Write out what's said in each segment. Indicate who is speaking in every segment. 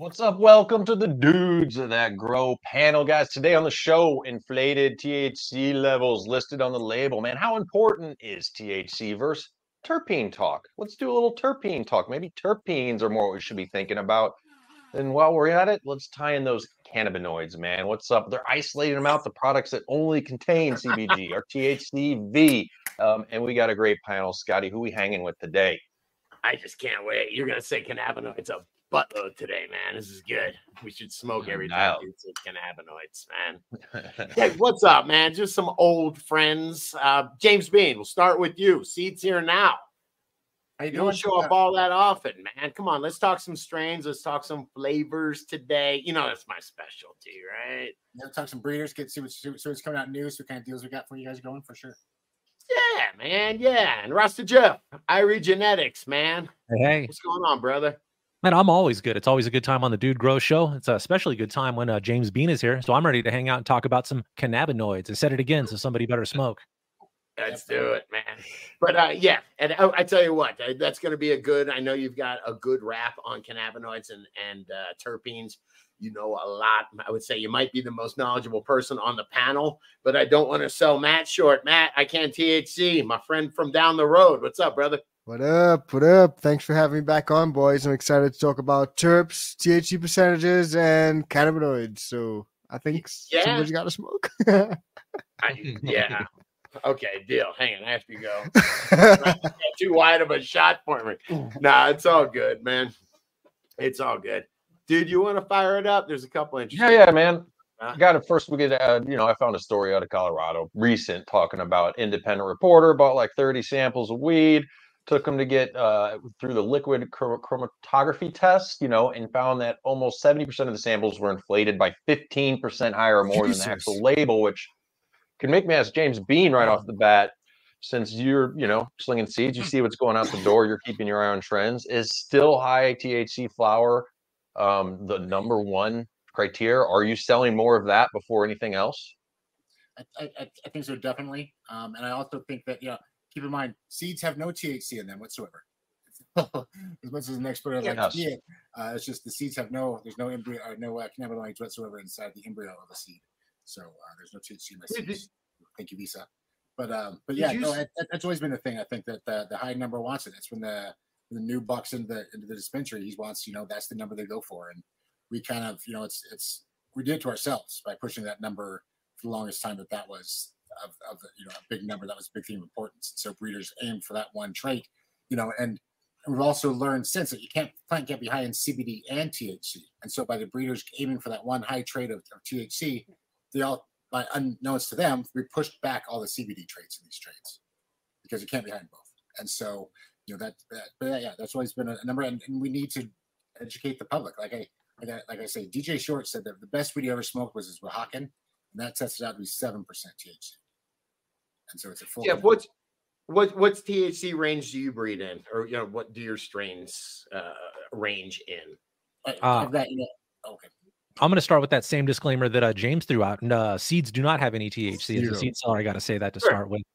Speaker 1: What's up? Welcome to the Dudes That Grow panel, guys. Today on the show, inflated THC levels listed on the label. Man, how important is THC versus terpene talk? Let's do a little terpene talk. Maybe terpenes are more what we should be thinking about. And while we're at it, let's tie in those cannabinoids, man. What's up? They're isolating them out, the products that only contain CBG or THCV. And we got a great panel, Scotty. Who we hanging with today?
Speaker 2: I just can't wait. You're gonna say cannabinoids a buttload today, man. This is good. We should smoke every time you say cannabinoids, man. Hey, what's up, man? Just some old friends. James Bean, we'll start with you. Seeds here now. You don't show up all that often, man. Come on, let's talk some strains. Let's talk some flavors today. You know that's my specialty, right?
Speaker 3: Let's talk some breeders. See what's coming out new. So what kind of deals we got for you guys going for sure.
Speaker 2: Yeah, man. Yeah. And Rasta Jeff, Irie Genetics, man.
Speaker 4: Hey.
Speaker 2: What's going on, brother?
Speaker 4: Man, I'm always good. It's always a good time on the Dude Grow Show. It's a especially good time when James Bean is here. So I'm ready to hang out and talk about some cannabinoids and said it again. So somebody better smoke.
Speaker 2: Let's do it, man. But yeah, and I tell you what, that's going to be a good. I know you've got a good rap on cannabinoids and terpenes. You know a lot. I would say you might be the most knowledgeable person on the panel, but I don't want to sell Matt short. Matt, I can't THC. My friend from down the road. What's up, brother?
Speaker 5: What up? What up? Thanks for having me back on, boys. I'm excited to talk about terps, THC percentages, and cannabinoids. So I think somebody's got to smoke.
Speaker 2: Yeah. Okay, deal. Hang on, I have to go. Too wide of a shot for me. Nah, it's all good, man. It's all good. Dude, you want to fire it up? There's a couple interesting.
Speaker 1: Yeah, man. Got it first. We get, I found a story out of Colorado, recent, talking about independent reporter bought like 30 samples of weed, took them to get through the liquid chromatography test, and found that almost 70% of the samples were inflated by 15% higher or more than the actual label, which can make me ask James Bean right off the bat, since you're, slinging seeds, you see what's going out the door, you're keeping your eye on trends. Is still high THC flower the number one criteria? Are you selling more of that before anything else?
Speaker 3: I think so, definitely. And I also think that, keep in mind, seeds have no THC in them whatsoever. As much as an expert I'd like to be it, it's just the seeds have there's no embryo or no cannabinoids whatsoever inside the embryo of a seed. So there's no THC in my seeds. Thank you, Visa. But yeah, that's always been a thing. I think that the high number wants it. That's when the new bucks into the dispensary, he wants, that's the number they go for. And we kind of, we did it to ourselves by pushing that number for the longest time that was a big number. That was a big theme of importance. So breeders aim for that one trait, and we've also learned since that plant can't be high in CBD and THC. And so by the breeders aiming for that one high trait of THC, they all, by unknowns to them, we pushed back all the CBD traits in these traits because it can't be high in both. And so, that's always been a number, and we need to educate the public. Like I say, DJ Short said that the best weed he ever smoked was his Oaxacan, and that tested out to be 7% THC. And so it's a full.
Speaker 2: Yeah, what's THC range do you breed in, or what do your strains range in?
Speaker 3: Okay.
Speaker 4: I'm going to start with that same disclaimer that James threw out. And seeds do not have any THC. As a seed seller, I got to say that to start with.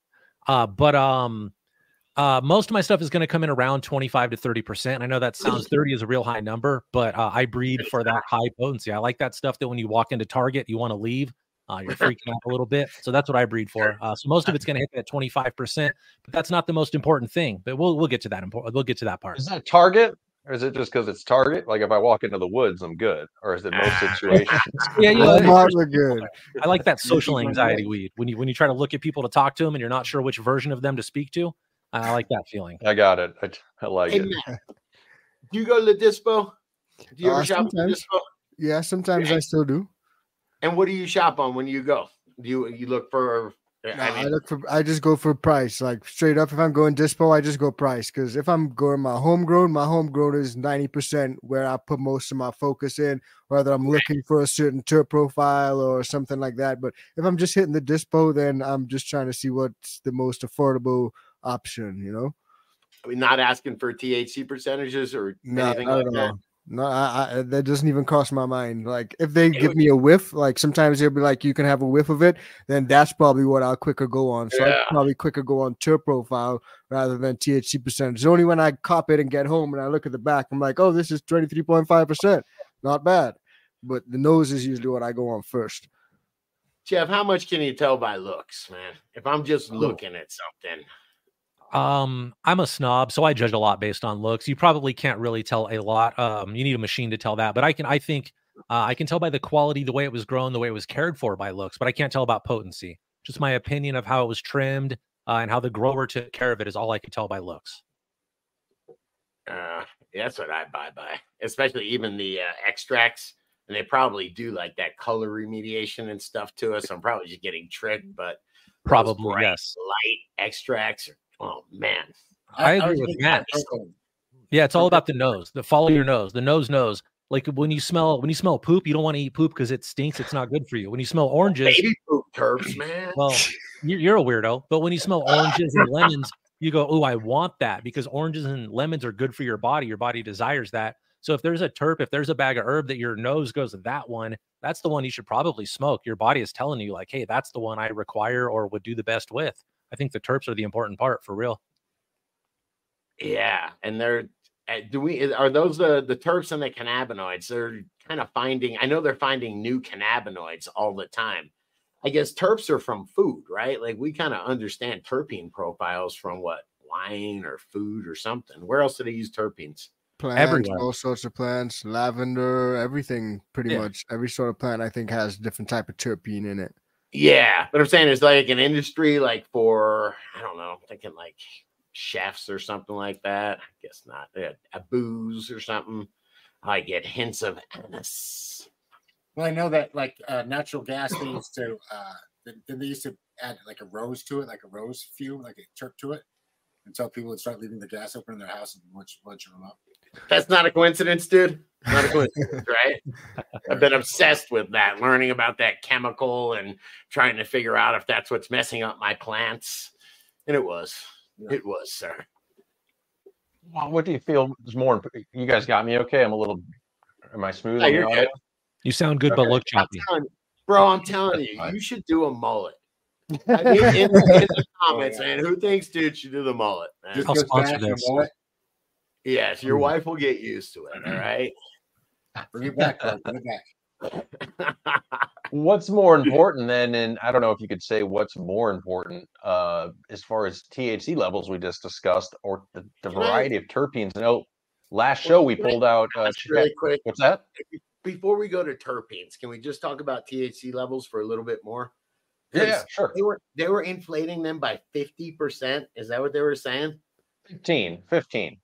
Speaker 4: Most of my stuff is going to come in around 25 to 30%. I know that sounds 30 is a real high number, but I breed for that high potency. I like that stuff that when you walk into Target, you want to leave. You're freaking out a little bit. So that's what I breed for. So most of it's going to hit that 25%, but that's not the most important thing. But we'll get to that. We'll get to that part.
Speaker 1: Is that Target? Or is it just because it's Target? Like if I walk into the woods, I'm good. Or is it most situations?
Speaker 5: We're good.
Speaker 4: I like that social anxiety weed. When you try to look at people to talk to them and you're not sure which version of them to speak to. I like that feeling.
Speaker 1: I got it. I like it.
Speaker 2: Do you go to the dispo? Do you ever shop at the dispo?
Speaker 5: Yeah, sometimes I still do.
Speaker 2: And what do you shop on when you go? Do you look for?
Speaker 5: I just go for price. Like straight up, if I'm going dispo, I just go price. Because if I'm going my homegrown is 90% where I put most of my focus in, whether I'm looking for a certain terp profile or something like that. But if I'm just hitting the dispo, then I'm just trying to see what's the most affordable option,
Speaker 2: I mean, not asking for THC percentages or anything like that.
Speaker 5: No, that doesn't even cross my mind. Like if they give me a whiff, like sometimes they'll be like, you can have a whiff of it, then that's probably what I'll quicker go on. So I'd probably quicker go on terp profile rather than THC percentage. Only when I cop it and get home and I look at the back, I'm like, oh, this is 23.5%. not bad. But the nose is usually what I go on first.
Speaker 2: Jeff, how much can you tell by looks, man? If I'm just looking at something.
Speaker 4: I'm a snob, so I judge a lot based on looks. You probably can't really tell a lot. You need a machine to tell that, but I think I can tell by the quality, the way it was grown, the way it was cared for by looks, but I can't tell about potency. Just my opinion of how it was trimmed and how the grower took care of it is all I can tell by looks.
Speaker 2: That's what I buy by, especially even the extracts. And they probably do like that color remediation and stuff to us. I'm probably just getting tricked, but
Speaker 4: probably
Speaker 2: bright,
Speaker 4: yes.
Speaker 2: Light extracts. Oh man,
Speaker 4: I agree with Matt. Yeah, it's all about the nose. Follow your nose. The nose knows. Like when you smell poop, you don't want to eat poop because it stinks. It's not good for you. When you smell oranges,
Speaker 2: baby poop terps, man.
Speaker 4: Well, you're a weirdo. But when you smell oranges and lemons, you go, "Oh, I want that," because oranges and lemons are good for your body. Your body desires that. So if there's a terp, if there's a bag of herb that your nose goes, that one, that's the one you should probably smoke. Your body is telling you like, hey, that's the one I require or would do the best with. I think the terps are the important part for real.
Speaker 2: Yeah. And are those the terps and the cannabinoids? They're kind of I know they're finding new cannabinoids all the time. I guess terps are from food, right? Like we kind of understand terpene profiles from what, wine or food or something. Where else do they use terpenes?
Speaker 5: Plants, everywhere. All sorts of plants, lavender, everything, pretty much every sort of plant I think has different type of terpene in it.
Speaker 2: Yeah, but I'm saying it's like an industry like for, I don't know, I'm thinking like chefs or something like that. I guess not. A booze or something. I get hints of anise.
Speaker 3: Well, I know that like natural gas they used to add like a rose to it, like a rose fume, like a terp to it, until people would start leaving the gas open in their house and lunch them up.
Speaker 2: That's not a coincidence, dude. Not a coincidence, right? I've been obsessed with that, learning about that chemical and trying to figure out if that's what's messing up my plants. And it was, sir.
Speaker 1: Well, what do you feel is more? You guys got me okay? Am I smooth?
Speaker 2: Yeah, you're good.
Speaker 4: You sound good, but look choppy.
Speaker 2: I'm telling you, you should do a mullet. I mean, in the comments, man, who thinks dude should do the mullet? Man?
Speaker 4: I'll sponsor this.
Speaker 2: Yes, your wife will get used to it. All right.
Speaker 3: Bring it back, bro. Bring it
Speaker 1: back. What's more important then? And I don't know if you could say what's more important as far as THC levels we just discussed, or the variety of terpenes. Last show we pulled out.
Speaker 2: Really quick.
Speaker 1: What's that?
Speaker 2: Before we go to terpenes, can we just talk about THC levels for a little bit more?
Speaker 1: Yeah, sure.
Speaker 2: They were inflating them by 50%. Is that what they were saying?
Speaker 1: 15.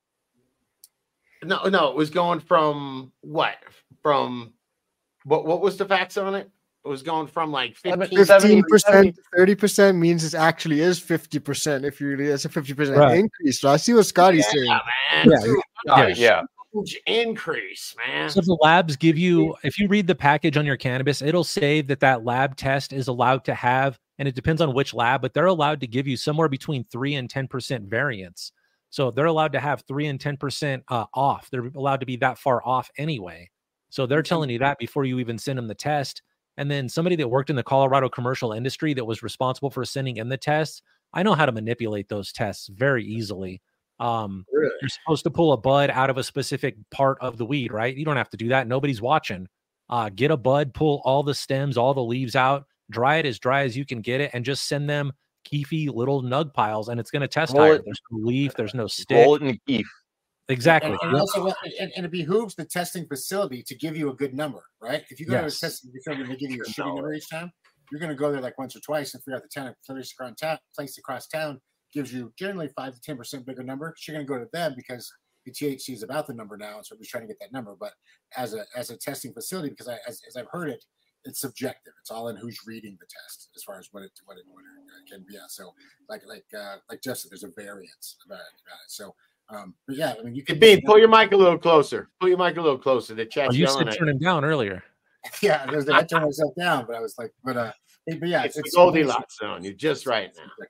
Speaker 2: No, it was going from what? From what was the facts on it? It was going from like
Speaker 5: 15%, 30% means it actually is 50%. If it's a 50% increase. So I see what Scotty's saying.
Speaker 2: Man. Yeah. Huge increase, man.
Speaker 4: So the labs give you, if you read the package on your cannabis, it'll say that lab test is allowed to have, and it depends on which lab, but they're allowed to give you somewhere between 3 and 10% variance. So they're allowed to have 3 and 10% off. They're allowed to be that far off anyway. So they're telling you that before you even send them the test. And then somebody that worked in the Colorado commercial industry that was responsible for sending in the tests, I know how to manipulate those tests very easily. Really? You're supposed to pull a bud out of a specific part of the weed, right? You don't have to do that. Nobody's watching. Get a bud, pull all the stems, all the leaves out, dry it as dry as you can get it, and just send them keefy little nug piles, and it's going to test higher. There's no leaf, there's no stick.
Speaker 1: Roll it in a keef.
Speaker 4: Exactly.
Speaker 3: And also, it behooves the testing facility to give you a good number, right? If you go to a testing facility and they give you a shitty number each time, you're going to go there like once or twice and figure out the place across town gives you generally 5 to 10% bigger number. So you're going to go to them because the THC is about the number now, and so we're trying to get that number. But as a testing facility, because as I've heard it, it's subjective. It's all in who's reading the test as far as what it can be. So like Jeff said, there's a variance about it. So. But yeah, I mean, you can
Speaker 2: pull your mic a little closer. Pull your mic a little closer. The chat's
Speaker 4: yelling at you. Turn him down earlier.
Speaker 3: Yeah, I turned myself down, but I was like, but yeah,
Speaker 2: it's the Goldilocks zone. You're just right now.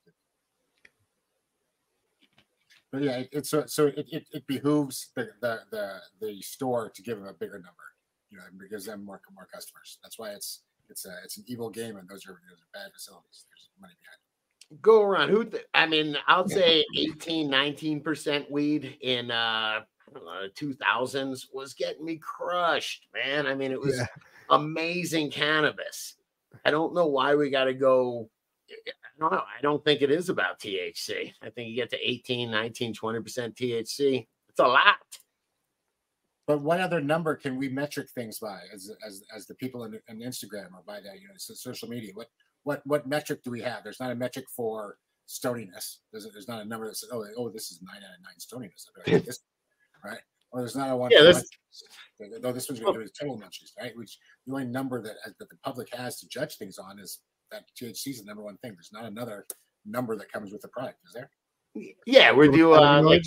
Speaker 3: But yeah, it behooves the store to give them a bigger number, because them more customers. That's why it's an evil game, and those are bad facilities. There's money behind it.
Speaker 2: Go around. I mean, I'll say 18, 19% weed in 2000s was getting me crushed, man. I mean, it was amazing cannabis. I don't know why we got to go. I don't know. I don't think it is about THC. I think you get to 18, 19, 20% THC. It's a lot.
Speaker 3: But what other number can we metric things by as the people in Instagram or by that, social media? What metric do we have? There's not a metric for stoniness. There's not a number that says, oh, this is 9 out of 9 stoniness. This, right? Or there's not a one.
Speaker 2: Yeah,
Speaker 3: this one's going to do total munchies, right? Which the only number that the public has to judge things on is that THC is the number one thing. There's not another number that comes with the product, is there?
Speaker 2: Yeah, we do what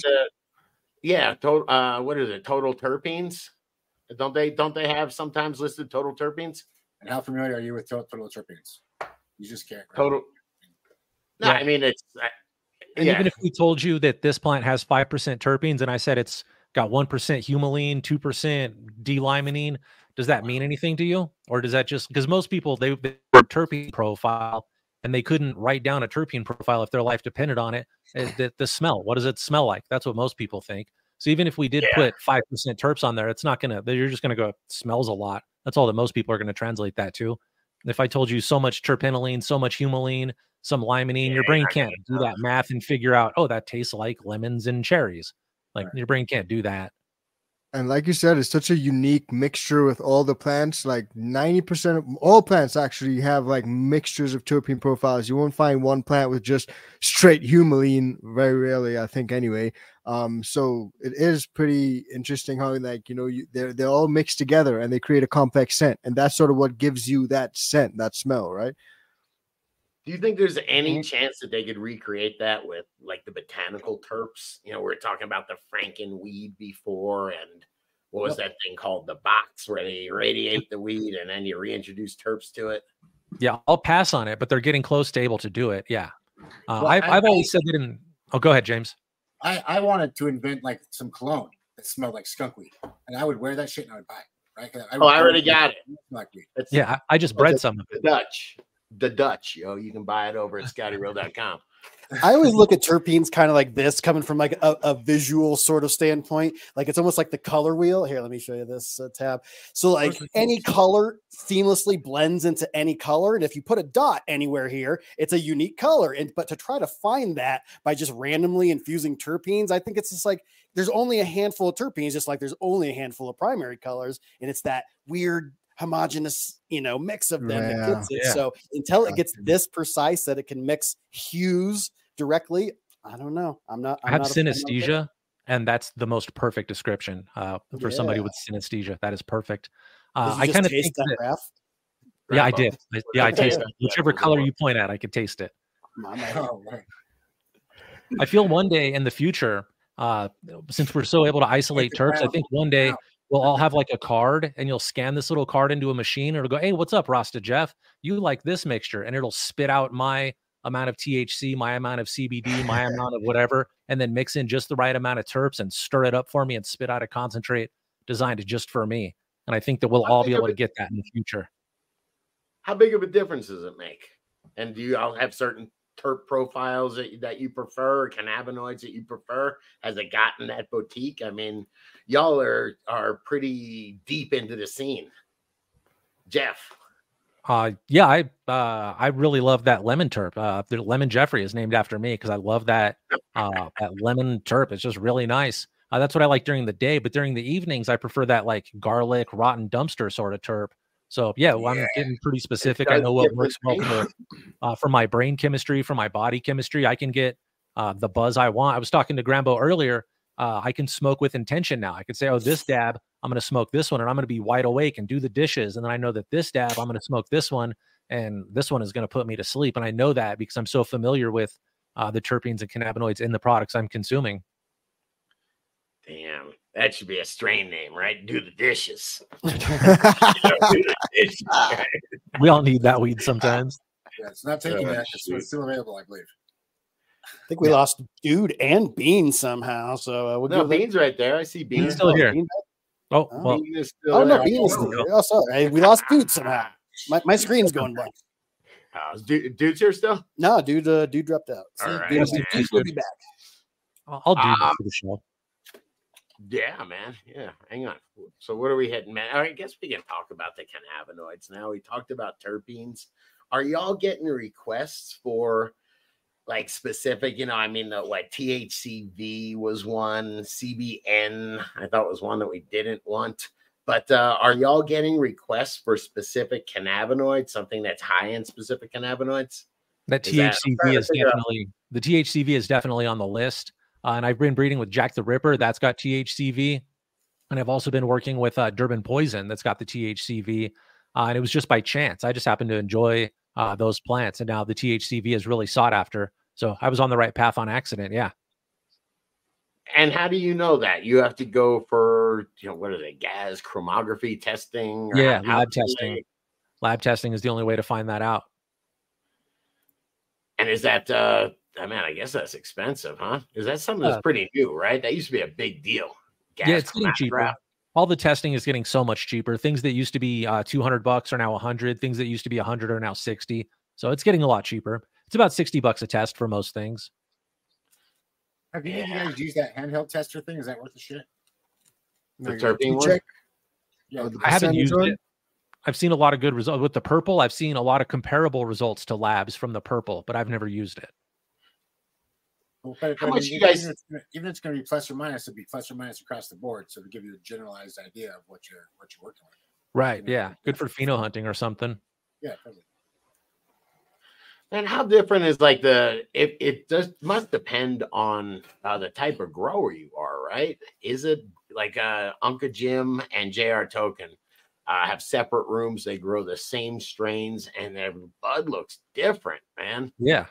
Speaker 2: is it? Total terpenes? Don't they have sometimes listed total terpenes?
Speaker 3: And how familiar are you with total terpenes? You just can't. Right?
Speaker 2: Total. No, I mean it's.
Speaker 4: Even if we told you that this plant has 5% terpenes, and I said it's got 1% humulene, 2% D-limonene, does that mean anything to you, or does that just because most people they terpene profile and they couldn't write down a terpene profile if their life depended on it? The smell. What does it smell like? That's what most people think. So even if we did put 5% terps on there, it's not gonna. You're just gonna go. It smells a lot. That's all that most people are gonna translate that to. If I told you so much terpenoline, so much humulene, some limonene, your brain can't do that math and figure out, oh, that tastes like lemons and cherries. Like your brain can't do that.
Speaker 5: And like you said, it's such a unique mixture with all the plants. Like 90% of all plants actually have like mixtures of terpene profiles. You won't find one plant with just straight humulene, very rarely, I think, anyway. So it is pretty interesting how they're all mixed together and they create a complex scent, and that's sort of what gives you that scent, that smell, right?
Speaker 2: Do you think there's any chance that they could recreate that with like the botanical terps? We were talking about the Frankenweed before, and what was that thing called? The box, where they irradiate the weed and then you reintroduce terps to it.
Speaker 4: Yeah, I'll pass on it, but they're getting close to able to do it. Yeah. I've always said that go ahead, James.
Speaker 3: I wanted to invent like some cologne that smelled like skunk weed, and I would wear that shit and I would buy it. Right?
Speaker 2: I already got it.
Speaker 3: Like weed.
Speaker 4: I just bred some of it.
Speaker 2: The Dutch, you can buy it over at scottyreal.com.
Speaker 6: I always look at terpenes kind of like this, coming from like a visual sort of standpoint. Like it's almost like the color wheel. Here, let me show you this tab. So like any color seamlessly blends into any color. And if you put a dot anywhere here, it's a unique color. But to try to find that by just randomly infusing terpenes, I think it's just like there's only a handful of terpenes, just like there's only a handful of primary colors. And it's that weird homogeneous mix of them that gets it. So until it gets this precise that it can mix hues directly, I don't know. I have
Speaker 4: synesthesia, and that's the most perfect description for somebody with synesthesia. That is perfect. I kind of think that. I did. I tasted it. Whichever color you point at, I could taste it. I feel one day in the future, since we're so able to isolate terps, I think one day we'll all have like a card, and you'll scan this little card into a machine, and it'll go, hey, what's up, Rasta Jeff? You like this mixture, and it'll spit out my amount of THC, my amount of CBD, my amount of whatever, and then mix in just the right amount of terps and stir it up for me and spit out a concentrate designed just for me. And I think that we'll all be able to get that in the future.
Speaker 2: How big of a difference does it make? And do you all have certain terp profiles that you prefer, or cannabinoids that you prefer? Has it gotten that boutique? I mean, y'all are pretty deep into the scene. Jeff.
Speaker 4: I really love that lemon terp. The Lemon Jeffrey is named after me because I love that that lemon terp. It's just really nice. That's what I like during the day, but during the evenings, I prefer that like garlic, rotten dumpster sort of terp. So I'm getting pretty specific. I know what works well for my brain chemistry, for my body chemistry. I can get the buzz I want. I was talking to Grambo earlier. I can smoke with intention now. I could say, oh, this dab, I'm going to smoke this one, and I'm going to be wide awake and do the dishes. And then I know that this dab, I'm going to smoke this one, and this one is going to put me to sleep. And I know that because I'm so familiar with the terpenes and cannabinoids in the products I'm consuming.
Speaker 2: Damn, that should be a strain name, right? Do the dishes.
Speaker 4: We all need that weed sometimes.
Speaker 3: Yeah, it's not taking that. It's still available, I believe.
Speaker 6: I think we lost Dude and Bean somehow. So
Speaker 2: we'll Bean's right there. I see Bean.
Speaker 4: He's still here.
Speaker 6: Bean
Speaker 4: well.
Speaker 2: Bean is still
Speaker 6: no, Bean is still here. Oh, sorry. We lost Dude somehow. My screen's going blank.
Speaker 2: Dude's here still?
Speaker 6: No, dude dropped out. See,
Speaker 2: All right,
Speaker 6: dude will be back.
Speaker 4: I'll do that for the show.
Speaker 2: Yeah, man. Yeah, hang on. So what are we hitting, man? All right, I guess we can talk about the cannabinoids now. We talked about terpenes. Are y'all getting requests for like specific, I mean, like THCV was one, CBN, I thought was one that we didn't want. But are y'all getting requests for specific cannabinoids, something that's high in specific cannabinoids?
Speaker 4: The THCV is definitely on the list. And I've been breeding with Jack the Ripper. That's got THCV. And I've also been working with Durban Poison. That's got the THCV. And it was just by chance. I just happened to enjoy those plants. And now the THCV is really sought after. So I was on the right path on accident. Yeah.
Speaker 2: And how do you know that? You have to go for, what are they, gas chromatography testing?
Speaker 4: Yeah, lab testing. Lab testing is the only way to find that out.
Speaker 2: And is that, I guess that's expensive, huh? Is that something that's pretty new, right? That used to be a big deal.
Speaker 4: Yeah, it's getting cheaper. All the testing is getting so much cheaper. Things that used to be $200 are now $100. Things that used to be $100 are now $60. So it's getting a lot cheaper. It's about $60 a test for most things.
Speaker 3: Have you guys used that handheld tester thing? Is that worth the shit?
Speaker 2: The terpene one?
Speaker 3: Yeah,
Speaker 4: I haven't used it. I've seen a lot of good results with the purple. I've seen a lot of comparable results to labs from the purple, but I've never used it.
Speaker 3: Well,
Speaker 2: how much you guys?
Speaker 3: Even if it's going to be plus or minus, it'll be plus or minus across the board, so to give you a generalized idea of what you're working with.
Speaker 4: Right. Yeah. Good for pheno hunting or something.
Speaker 3: Yeah. Totally.
Speaker 2: And how different is like it must depend on the type of grower you are, right? Is it like Uncle Jim and JR Token have separate rooms? They grow the same strains and their bud looks different, man.
Speaker 4: Yeah.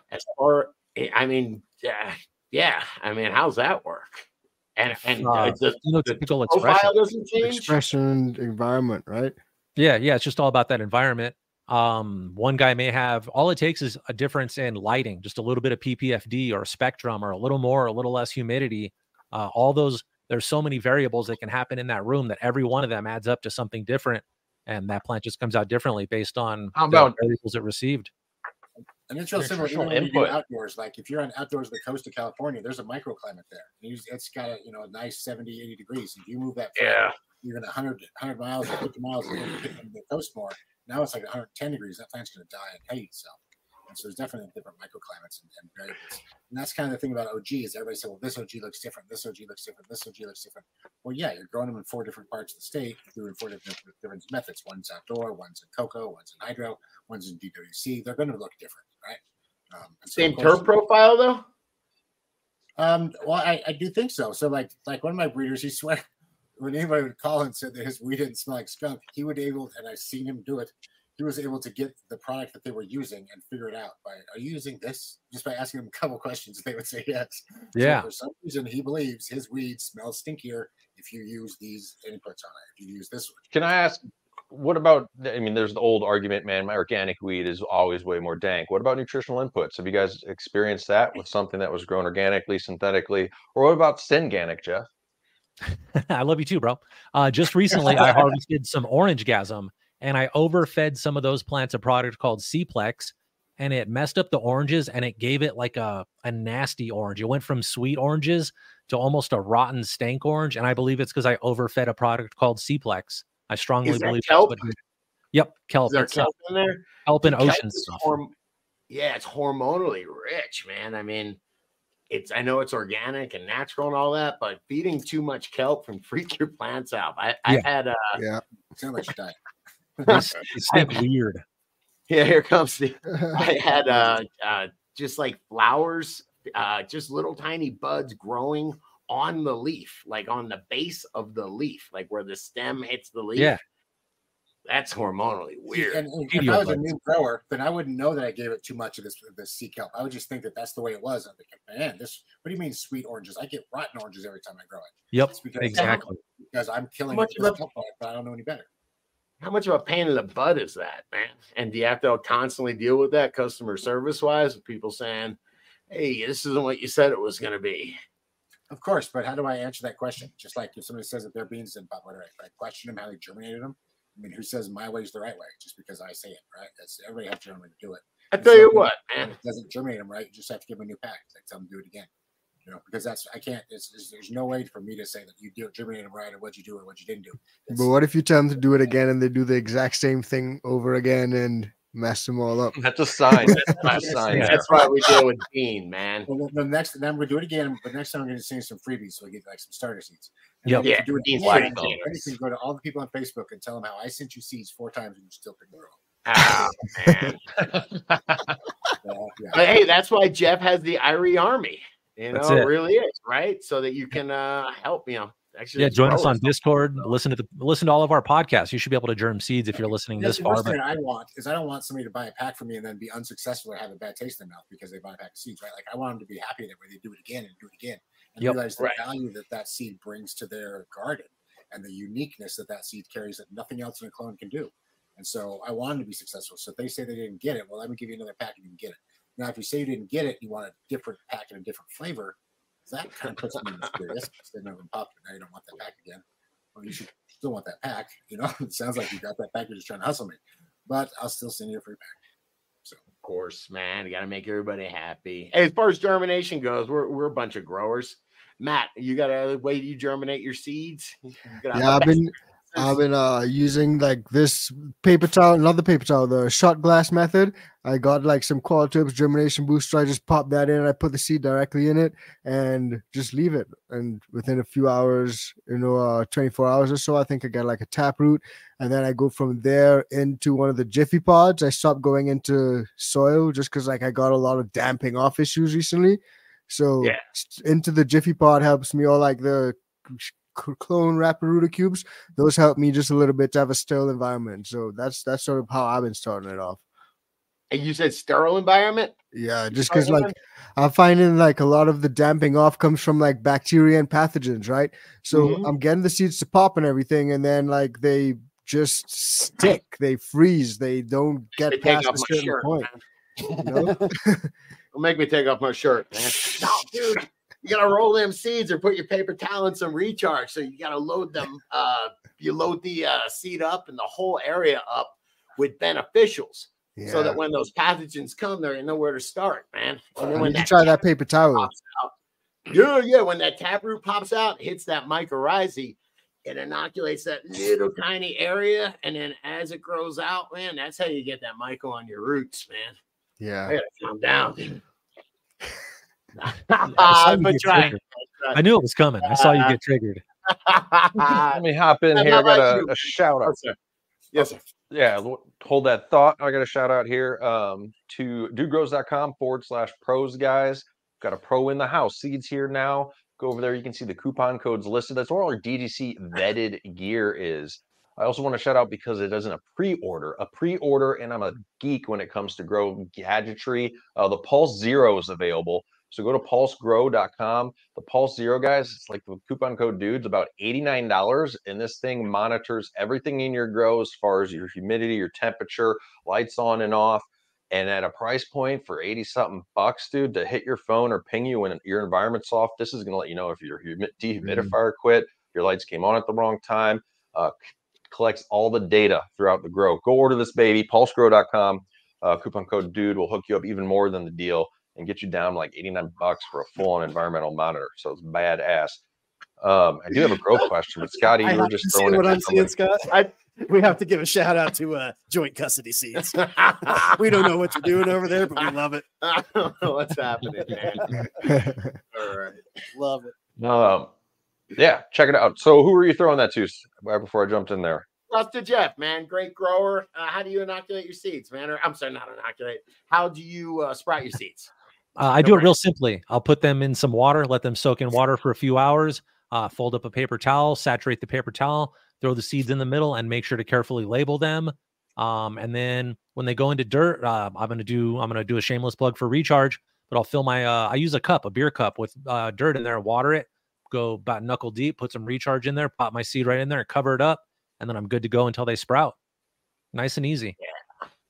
Speaker 2: How's that work? And the
Speaker 4: profile
Speaker 2: doesn't change.
Speaker 5: Expression environment, right?
Speaker 4: Yeah. It's just all about that environment. One guy may have, all it takes is a difference in lighting, just a little bit of PPFD or a spectrum or a little more, or a little less humidity. There's so many variables that can happen in that room that every one of them adds up to something different. And that plant just comes out differently based on the variables it received.
Speaker 3: And it's real similar when you do outdoors. Like if you're on outdoors the coast of California, there's a microclimate there. It's got a nice 70, 80 degrees. If you move that even 100 miles or 50 miles and the coast more, now it's like 110 degrees. That plant's going to die and hate itself. And so there's definitely different microclimates and variables. And that's kind of the thing about OG is everybody said, well, this OG looks different. This OG looks different. This OG looks different. Well, yeah, you're growing them in 4 different parts of the state doing 4 different methods. One's outdoor, one's in cocoa, one's in hydro, one's in DWC. They're going to look different, right?
Speaker 2: Same terp profile though?
Speaker 3: Well, I do think so. So like one of my breeders, he swear when anybody would call and said that his weed didn't smell like skunk, he would and I've seen him do it. He was able to get the product that they were using and figure it out are you using this? Just by asking them a couple questions, they would say yes.
Speaker 4: Yeah.
Speaker 3: So for some reason, he believes his weed smells stinkier if you use these inputs on it. If you use this one.
Speaker 1: Can I ask, what about, there's the old argument, man, my organic weed is always way more dank. What about nutritional inputs? Have you guys experienced that with something that was grown organically, synthetically? Or what about Synganic, Jeff?
Speaker 4: I love you too, bro. Just recently, I harvested some orange gasm, and I overfed some of those plants a product called C-Plex, and it messed up the oranges, and it gave it like a nasty orange. It went from sweet oranges to almost a rotten stank orange, and I believe it's because I overfed a product called C-Plex. I strongly believe
Speaker 2: kelp?
Speaker 4: That's what Yep, kelp.
Speaker 2: Is there kelp in there?
Speaker 4: Kelp and ocean stuff.
Speaker 2: It's hormonally rich, man. I know it's organic and natural and all that, but feeding too much kelp can freak your plants out. I've had
Speaker 3: Sound like you died.
Speaker 4: It's weird.
Speaker 2: Yeah, here comes I had just like flowers, just little tiny buds growing on the leaf, like on the base of the leaf, like where the stem hits the leaf.
Speaker 4: Yeah.
Speaker 2: That's hormonally weird.
Speaker 3: And if I was a new grower, then I wouldn't know that I gave it too much of this sea kelp. I would just think that that's the way it was. I'm thinking, man, what do you mean sweet oranges? I get rotten oranges every time I grow it.
Speaker 4: Yep, exactly.
Speaker 3: Because I'm killing it with kelp, but I don't know any better.
Speaker 2: How much of a pain in the butt is that, man? And do you have to constantly deal with that customer service wise with people saying, hey, this isn't what you said it was going to be?
Speaker 3: Of course, but how do I answer that question? Just like if somebody says that their beans didn't pop, what do I question them how they germinated them? I mean, who says my way is the right way just because I say it, right? That's everybody has to learn to do it.
Speaker 2: I tell you what, man,
Speaker 3: it doesn't germinate them right. You just have to give them a new pack. Like tell them to do it again. You know, because I can't. There's no way for me to say that you do germinate them right or what you do or what you didn't do.
Speaker 5: But what if you tell them to do it again and they do the exact same thing over again and mess them all up?
Speaker 1: That's a sign. That's a sign.
Speaker 2: That's why we deal with Dean, man.
Speaker 3: Well, then we do it again. But next time I'm going to send some freebies, so we get like some starter seeds.
Speaker 4: Yeah,
Speaker 3: do it
Speaker 2: Dean's
Speaker 3: again.
Speaker 2: like
Speaker 3: You can go to all the people on Facebook and tell them how I sent you seeds 4 times and you still couldn't grow.
Speaker 2: Oh, man.
Speaker 3: Yeah.
Speaker 2: But hey, that's why Jeff has the Irie Army. You know,
Speaker 4: it
Speaker 2: it really is, right? So that you can help, actually.
Speaker 4: Yeah, join us on Discord. Listen to all of our podcasts. You should be able to germ seeds if you're listening this far.
Speaker 3: The I don't want somebody to buy a pack from me and then be unsuccessful or have a bad taste in their mouth because they buy a pack of seeds, right? Like I want them to be happy that way they do it again and realize the value that seed brings to their garden and the uniqueness that seed carries that nothing else in a clone can do. And so I want them to be successful. So if they say they didn't get it, well, let me give you another pack and you can get it. Now, if you say you didn't get it, you want a different pack and a different flavor, that kind of puts them in the curious. They never popped it. Now you don't want that pack again. Well, you should still want that pack. You know, it sounds like you got that pack. You're just trying to hustle me. But I'll still send you a free pack. So,
Speaker 2: of course, man, you got to make everybody happy. Hey, as far as germination goes, we're a bunch of growers. Matt, you got a way you germinate your seeds?
Speaker 5: Yeah, I've been using like this paper towel, not the paper towel, the shot glass method. I got like some Qualtrics germination booster. I just pop that in and I put the seed directly in it and just leave it. And within a few hours, 24 hours or so, I think I got like a taproot. And then I go from there into one of the Jiffy pods. I stopped going into soil just because like I got a lot of damping off issues recently. So into the Jiffy pod helps me, or like the clone Raparuta cubes. Those help me just a little bit to have a sterile environment. So that's sort of how I've been starting it off.
Speaker 2: And you said sterile environment?
Speaker 5: Yeah, just because like I'm finding like a lot of the damping off comes from like bacteria and pathogens, right? So I'm getting the seeds to pop and everything, and then like they just stick, they freeze, they don't get past a certain point. You know?
Speaker 2: Don't make me take off my shirt, man. No, dude. You gotta roll them seeds or put your paper towel in some recharge. So you gotta load them. You load the seed up and the whole area up with beneficials, so that when those pathogens come, they know where to start, man. And then
Speaker 5: when you try that paper towel,
Speaker 2: when that taproot pops out, hits that mycorrhizae, it inoculates that little tiny area, and then as it grows out, man, that's how you get that myco on your roots, man.
Speaker 5: Yeah,
Speaker 2: I gotta calm down.
Speaker 4: I knew it was coming. I saw you get triggered.
Speaker 1: Let me hop in here. I got a shout out.
Speaker 2: Yes, sir.
Speaker 1: Yeah, hold that thought. I got a shout out here to dudegrows.com/pros, guys. Got a pro in the house. Seeds here now. Go over there. You can see the coupon codes listed. That's where all our DGC vetted gear is. I also want to shout out because it isn't a pre-order, and I'm a geek when it comes to grow gadgetry. The Pulse Zero is available. So go to pulsegrow.com. The Pulse Zero, guys, it's like the coupon code dudes, about $89. And this thing monitors everything in your grow as far as your humidity, your temperature, lights on and off. And at a price point for 80-something bucks, dude, to hit your phone or ping you when your environment's off, this is going to let you know if your dehumidifier quit, your lights came on at the wrong time, collects all the data throughout the grow. Go order this baby, pulsegrow.com. Coupon code dude will hook you up even more than the deal and get you down like 89 bucks for a full-on environmental monitor. So it's badass. I do have a grow question, but Scotty, you were just throwing
Speaker 6: what I'm seeing, Scott. We have to give a shout out to Joint Custody Seeds. We don't know what you're doing over there, but we love it.
Speaker 2: I don't know what's happening, man. All right.
Speaker 6: Love it.
Speaker 2: Yeah,
Speaker 1: check it out. So who are you throwing that to right before I jumped in there?
Speaker 2: That's to Jeff, man. Great grower. How do you inoculate your seeds, man? Or I'm sorry, not inoculate. How do you sprout your seeds?
Speaker 4: I do it real simply. I'll put them in some water, let them soak in water for a few hours, fold up a paper towel, saturate the paper towel, throw the seeds in the middle, and make sure to carefully label them. And then when they go into dirt, I'm gonna do a shameless plug for Recharge, but I'll fill my I use a beer cup with dirt in there, water it, go about knuckle deep, put some Recharge in there, pop my seed right in there, and cover it up, and then I'm good to go until they sprout. Nice and easy.
Speaker 2: Yeah.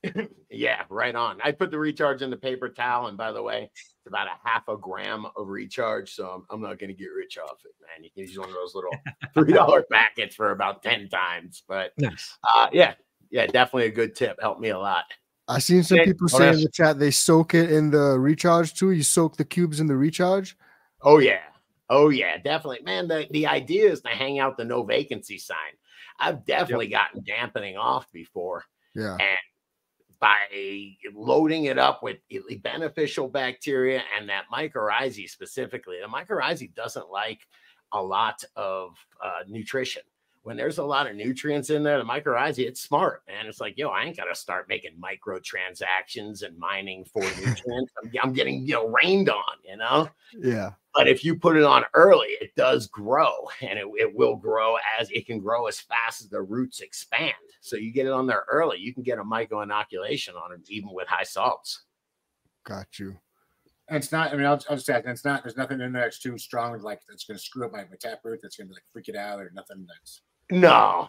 Speaker 2: Yeah, right on. I put the recharge in the paper towel, and by the way, it's about a half a gram of recharge, so I'm not going to get rich off it, man. You can use one of those little $3 packets for about 10 times, but
Speaker 4: Nice.
Speaker 2: yeah, definitely a good tip. Helped me a lot.
Speaker 5: I've seen some people say in the chat they soak it in the recharge too. You soak the cubes in the recharge.
Speaker 2: Oh yeah, definitely, man. The idea is to hang out the no vacancy sign. I've definitely gotten dampening off before.
Speaker 5: Yeah.
Speaker 2: And by loading it up with beneficial bacteria and that mycorrhizae specifically, the mycorrhizae doesn't like a lot of nutrition. When there's a lot of nutrients in there, the mycorrhizae, it's smart, man. It's like, yo, I ain't got to start making microtransactions and mining for nutrients. I'm getting, rained on,
Speaker 5: Yeah.
Speaker 2: But if you put it on early, it does grow, and it will grow it can grow as fast as the roots expand. So you get it on there early, you can get a micro inoculation on it, even with high salts.
Speaker 5: Got you.
Speaker 3: And it's not, I'll just add, there's nothing in there that's too strong, like that's going to screw up my taproot, that's going to like freak it out, or nothing that's.
Speaker 2: No.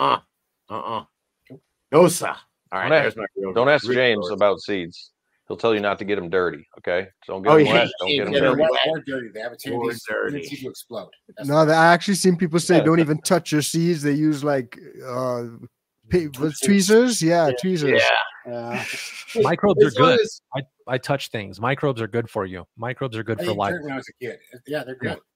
Speaker 2: No, sir. All right.
Speaker 1: Don't ask James about seeds. He'll tell you not to get them dirty. Okay. So don't get them wet. Don't get them dirty.
Speaker 3: Or dirty. They have a tendency to explode.
Speaker 5: No, I actually seen people say don't even touch your seeds. They use like tweezers. Yeah, tweezers.
Speaker 2: Yeah.
Speaker 4: Microbes are good. I touch things. Microbes are good for you. Microbes are good for life.
Speaker 3: When I was a kid. Yeah, they're good.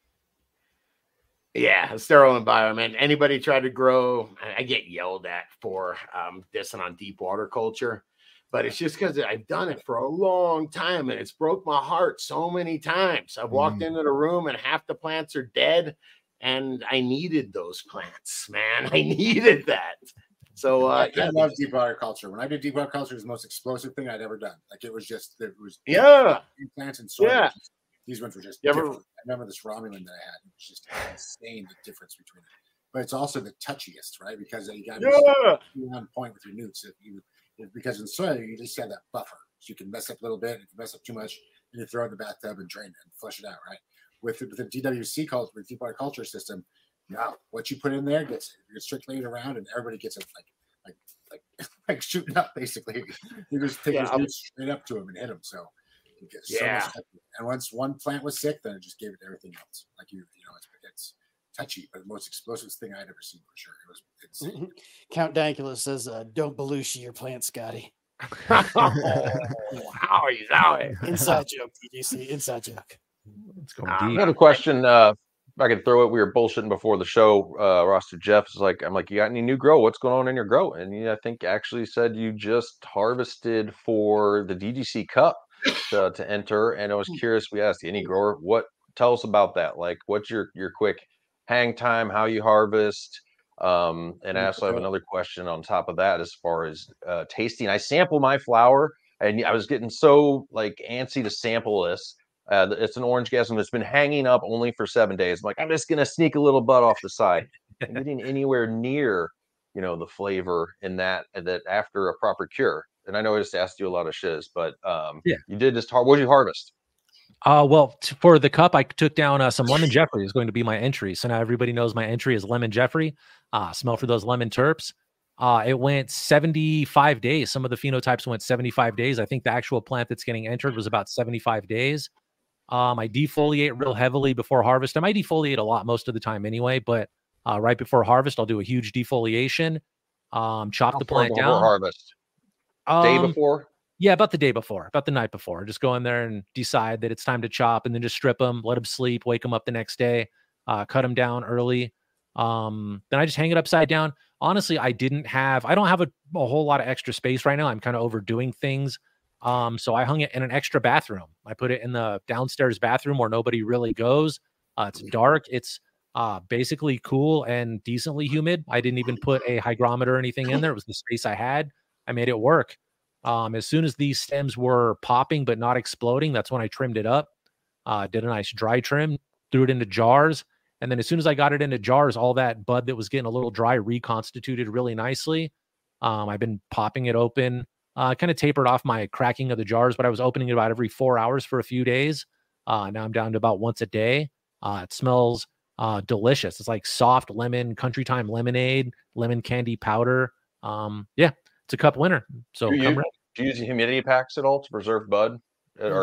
Speaker 2: Yeah, a sterile environment. Anybody try to grow, I get yelled at for dissing on deep water culture, but it's just because I've done it for a long time and it's broke my heart so many times. I've walked into the room and half the plants are dead, and I needed those plants, man. I needed that. So
Speaker 3: I love deep water culture. When I did deep water culture, it was the most explosive thing I'd ever done. Like it was plants and soil.
Speaker 2: Yeah.
Speaker 3: These ones were just different. I remember this Romulan that I had. It was just insane, the difference between them. But it's also the touchiest, right? Because you got to be on point with your newts. Because in soil, you just have that buffer. So you can mess up a little bit. If you mess up too much, then you throw it in the bathtub and drain it and flush it out, right? With the DWC culture, with deep water culture system, what you put in there gets circulated around, and everybody gets it like shooting up, basically. You just take those newts straight up to them and hit them. So so much, and once one plant was sick, then it just gave it to everything else. Like it's touchy, but the most explosive thing I'd ever seen for sure. It was insane.
Speaker 6: Count Dankula says, "Don't belushi your plant, Scotty." Inside joke, PGC. Inside joke.
Speaker 4: Let's go deep.
Speaker 1: Another question. If I could throw it, we were bullshitting before the show. Roster Jeff is like, I'm like, you got any new grow? What's going on in your grow? And I think actually said you just harvested for the DGC Cup to enter. And I was curious. We asked any grower, tell us about that. Like, what's your quick hang time? How you harvest? And I also have another question on top of that as far as tasting. I sample my flower, and I was getting so like antsy to sample this. It's an orange gas, and it's been hanging up only for 7 days. I'm like, I'm just gonna sneak a little butt off the side. I'm getting anywhere near, the flavor in that after a proper cure. And I know I just asked you a lot of shiz, but you did just what did you harvest?
Speaker 4: Well, for the cup, I took down some Lemon Jeffrey is going to be my entry. So now everybody knows my entry is Lemon Jeffrey. Smell for those lemon terps. It went 75 days. Some of the phenotypes went 75 days. I think the actual plant that's getting entered was about 75 days. I defoliate real heavily before harvest. I might defoliate a lot most of the time anyway, but right before harvest, I'll do a huge defoliation. Chop the plant down.
Speaker 1: Harvest. Day before?
Speaker 4: Yeah, about the day before, about the night before. Just go in there and decide that it's time to chop, and then just strip them, let them sleep, wake them up the next day, cut them down early. Then I just hang it upside down. Honestly, I don't have a whole lot of extra space right now. I'm kind of overdoing things. So I hung it in an extra bathroom. I put it in the downstairs bathroom where nobody really goes. It's dark. It's basically cool and decently humid. I didn't even put a hygrometer or anything in there. It was the space I had. I made it work. As soon as these stems were popping but not exploding, that's when I trimmed it up. Did a nice dry trim, threw it into jars. And then as soon as I got it into jars, all that bud that was getting a little dry reconstituted really nicely. I've been popping it open. Kind of tapered off my cracking of the jars, but I was opening it about every 4 hours for a few days. Now I'm down to about once a day. It smells delicious. It's like soft lemon, country time lemonade, lemon candy powder. Yeah, It's a cup winner. So
Speaker 1: do you
Speaker 4: come
Speaker 1: use humidity packs at all to preserve bud? Or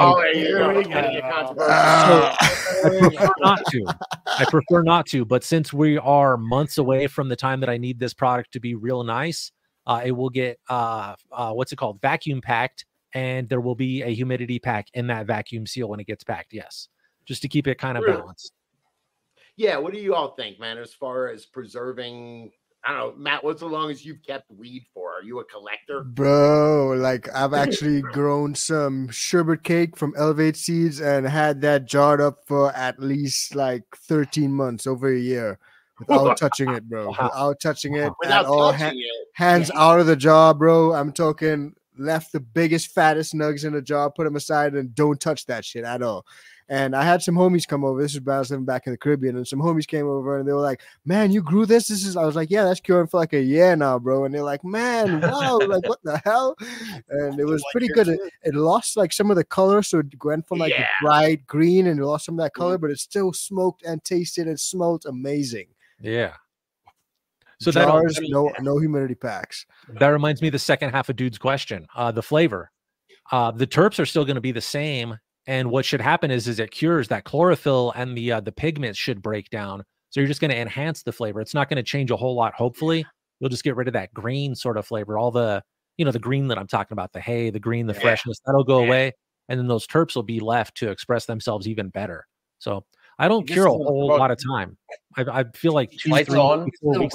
Speaker 4: I prefer not to, but since we are months away from the time that I need this product to be real nice, it will get what's it called, vacuum packed, and there will be a humidity pack in that vacuum seal when it gets packed. Yes, just to keep it kind of balanced.
Speaker 2: Yeah, what do you all think, man, as far as preserving? I don't know, Matt, what's the longest you've kept weed for? Are you a collector?
Speaker 5: Bro, like I've actually grown some sherbet cake from Elevate Seeds and had that jarred up for at least like 13 months, over a year, without touching it, bro. Without touching it
Speaker 2: Without
Speaker 5: at all.
Speaker 2: touching
Speaker 5: Hands out of the jar, bro. I'm talking left the biggest, fattest nugs in the jar, put them aside, and don't touch that shit at all. And I had some homies come over. This was when I was living back in the Caribbean, and some homies came over and they were like, "Man, you grew this? I was like, "Yeah, that's curing for like a year now, bro." And they're like, "Man, wow, like what the hell?" And it was pretty good. It lost like some of the color, so it went from like a bright green and it lost some of that color, but it still smoked and tasted and smelled amazing.
Speaker 4: Yeah. So
Speaker 5: jars, no humidity packs.
Speaker 4: That reminds me of the second half of Dude's question. The flavor, the terps are still going to be the same. And what should happen is it cures that chlorophyll, and the pigments should break down. So you're just going to enhance the flavor. It's not going to change a whole lot. Hopefully, you'll just get rid of that green sort of flavor. All the, the green that I'm talking about, the hay, the green, the freshness, that'll go away. And then those terps will be left to express themselves even better. So I don't cure a whole lot of time. I feel like 2, 3, 4 weeks.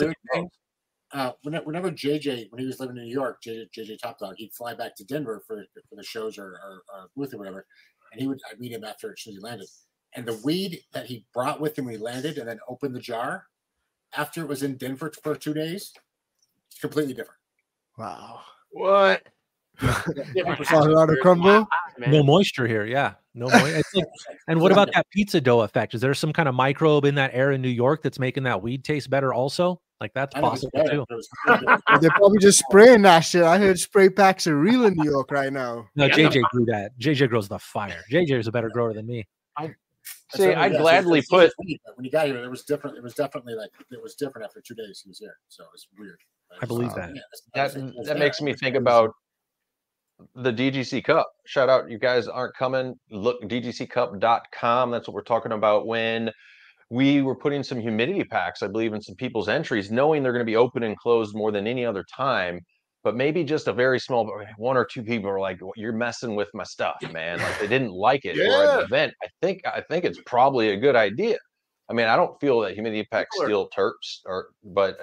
Speaker 3: Whenever JJ, when he was living in New York, JJ Top Dog, he'd fly back to Denver for the shows or booth or whatever. And I'd meet him after he landed. And the weed that he brought with him when he landed and then opened the jar, after it was in Denver for 2 days, it's completely different.
Speaker 5: Wow.
Speaker 2: What?
Speaker 5: Colorado crumble?
Speaker 4: No moisture here. Yeah. No moisture. Like, and what about that pizza dough effect? Is there some kind of microbe in that air in New York that's making that weed taste better also? Like that's possible too.
Speaker 5: They're probably just spraying that shit. I heard spray packs are real in New York right now.
Speaker 4: No, JJ grew that. JJ grows the fire. JJ is a better grower than me.
Speaker 1: I'd gladly put.
Speaker 3: When he got here, it was different. It was definitely different after 2 days he was here. So it's weird.
Speaker 4: I believe that.
Speaker 1: That makes me think about the DGC Cup. Shout out, you guys aren't coming. Look, dgccup.com. That's what we're talking about when we were putting some humidity packs, I believe, in some people's entries, knowing they're going to be open and closed more than any other time. But maybe just a very small, 1 or 2 people are like, "You're messing with my stuff, man." Like they didn't like it for an event. I think it's probably a good idea. I mean, I don't feel that humidity packs steal terps, but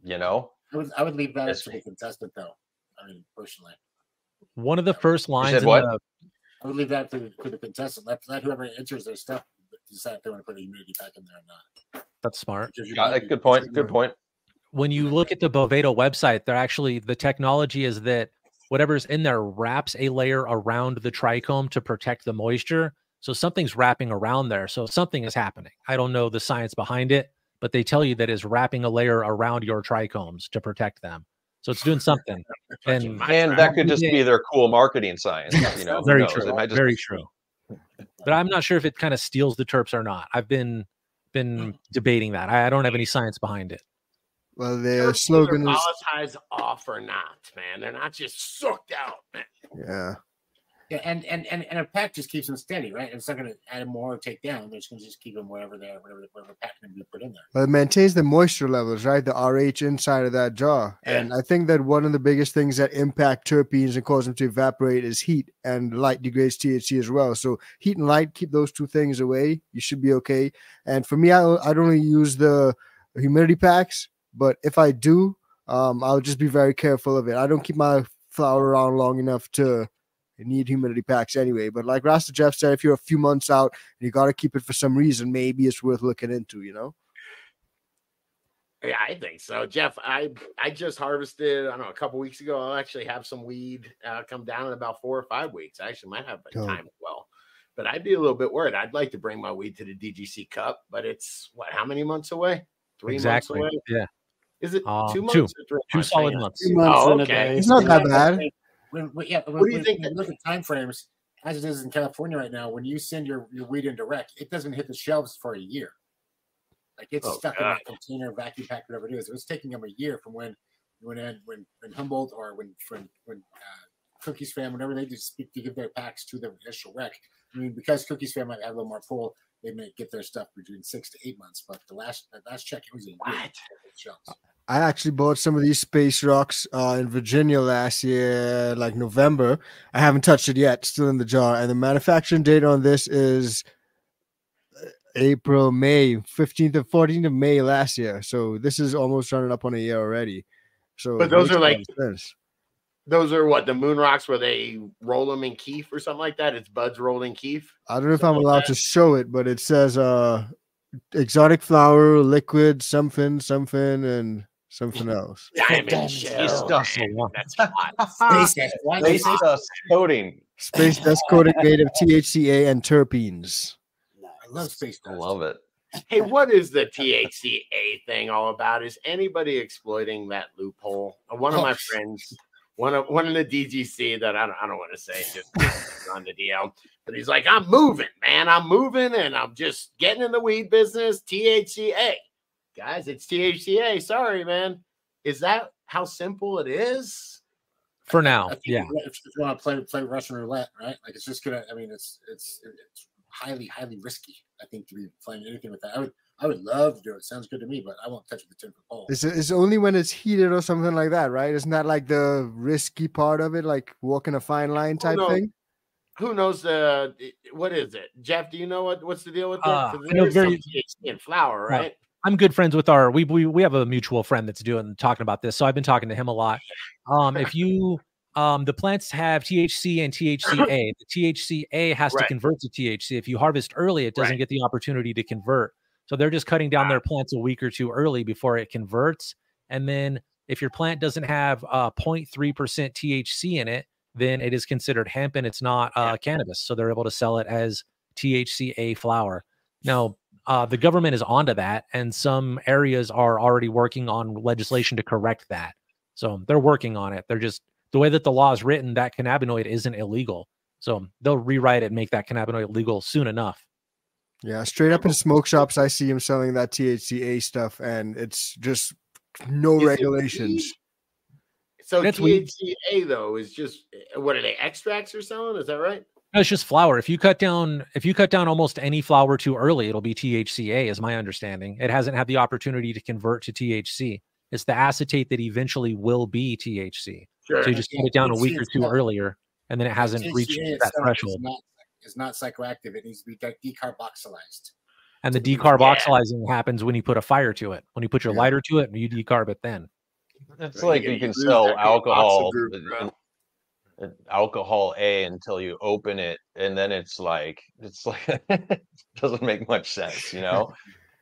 Speaker 3: I would leave that to the contestant, though. I mean, personally,
Speaker 4: one of the first lines.
Speaker 3: I would leave that to the contestant. Let whoever enters their stuff decide if they want to put a humidity pack in there or not.
Speaker 4: That's smart.
Speaker 1: Good point. Good point.
Speaker 4: When you look at the Boveda website, the technology is that whatever's in there wraps a layer around the trichome to protect the moisture. So something's wrapping around there. So something is happening. I don't know the science behind it, but they tell you that it's wrapping a layer around your trichomes to protect them. So it's doing something. And
Speaker 1: that could just be their cool marketing science.
Speaker 4: Very true. Very true. But I'm not sure if it kind of steals the terps or not. I've been debating that. I don't have any science behind it.
Speaker 5: Well, their slogan is
Speaker 2: volatilize off or not, man. They're not just sucked out, man.
Speaker 5: Yeah.
Speaker 3: Yeah, and a pack just keeps them steady, right? It's not going to add more or take down. They're just going to keep them whatever pack can be put in there.
Speaker 5: Well, it maintains the moisture levels, right? The RH inside of that jar. Yeah. And I think that one of the biggest things that impact terpenes and cause them to evaporate is heat, and light degrades THC as well. So heat and light, keep those 2 things away. You should be okay. And for me, I'd only use the humidity packs, but if I do, I'll just be very careful of it. I don't keep my flower around long enough to need humidity packs anyway. But like Rasta Jeff said, if you're a few months out and you got to keep it for some reason, maybe it's worth looking into,
Speaker 2: Yeah, I think so. Jeff, I just harvested, I don't know, a couple weeks ago. I'll actually have some weed come down in about 4 or 5 weeks. I actually might have time as well. But I'd be a little bit worried. I'd like to bring my weed to the DGC Cup, but it's, how many months away? 3 months away?
Speaker 4: Yeah.
Speaker 2: Is it 2 months?
Speaker 4: 2.
Speaker 2: Or 3
Speaker 4: 2
Speaker 2: months?
Speaker 4: solid months.
Speaker 6: 2 months
Speaker 2: in
Speaker 6: a
Speaker 2: okay.
Speaker 6: day.
Speaker 5: It's not that bad.
Speaker 3: What do you think? When you look at time frames, as it is in California right now, when you send your weed in direct, it doesn't hit the shelves for a year. Like it's stuck in that container, vacuum pack, whatever it is. It was taking them a year from when when Humboldt or when Cookies Fam, whenever they just to give their packs to the initial rec. I mean, because Cookies Fam might have a little more pull, they may get their stuff between 6 to 8 months. But the last check, it was a year.
Speaker 5: I actually bought some of these Space Rocks in Virginia last year, like November. I haven't touched it yet, still in the jar. And the manufacturing date on this is April, May, 15th and 14th of May last year. So this is almost running up on a year already. So,
Speaker 2: but those are like those are what the Moon Rocks where they roll them in keef or something like that. It's buds rolled in keef.
Speaker 5: I don't know if I'm allowed to show it, but it says exotic flower, liquid, something, and something else.
Speaker 2: Diamond shell.
Speaker 1: That's
Speaker 2: hot.
Speaker 1: Space dust coating.
Speaker 5: Space dust coating made of THCA and terpenes.
Speaker 3: I love space dust.
Speaker 1: I love it.
Speaker 2: Hey, what is the THCA thing all about? Is anybody exploiting that loophole? One of my friends, one of the DGC that I don't want to say, just on the DL, but he's like, I'm moving, man. I'm moving, and I'm just getting in the weed business. THCA, guys, it's THCA. Sorry, man. Is that how simple it is?
Speaker 4: For now, yeah.
Speaker 3: If you want to play Russian roulette, right? Like it's just gonna. I mean, it's highly risky. I think to be playing anything with that. I would love to do it. Sounds good to me, but I won't touch with the 10-foot pole.
Speaker 5: It's only when it's heated or something like that, right? Isn't that like the risky part of it, like walking a fine line type thing?
Speaker 2: Who knows? What is it, Jeff? Do you know what's the deal with that?
Speaker 4: There's some
Speaker 2: THC in flower, right?
Speaker 4: I'm good friends with we have a mutual friend that's talking about this, so I've been talking to him a lot. If you the plants have THC and THCA. The THCA has to convert to THC. If you harvest early, it doesn't get the opportunity to convert. So they're just cutting down their plants a week or two early before it converts. And then if your plant doesn't have 0.3% THC in it, then it is considered hemp and it's not cannabis. So they're able to sell it as THCA flower. Now, the government is onto that, and some areas are already working on legislation to correct that. So they're working on it. They're just the way that the law is written, that cannabinoid isn't illegal. So they'll rewrite it and make that cannabinoid legal soon enough.
Speaker 5: Yeah, straight up in smoke shops, I see him selling that THCA stuff, and it's just no regulations.
Speaker 2: So THCA though is just what are they extracts you're selling? Is that right?
Speaker 4: No, it's just flower. If you cut down almost any flower too early, it'll be THCA, is my understanding. It hasn't had the opportunity to convert to THC. It's the acetate that eventually will be THC. Sure. So you just cut it down a week or two earlier, and then it hasn't reached that threshold.
Speaker 3: It's not psychoactive. It needs to be decarboxylized.
Speaker 4: And the decarboxylizing happens when you put a fire to it. When you put your lighter to it, you decarb it then.
Speaker 1: It's like you can sell alcohol, alcohol A until you open it, and then it's like it doesn't make much sense, you know?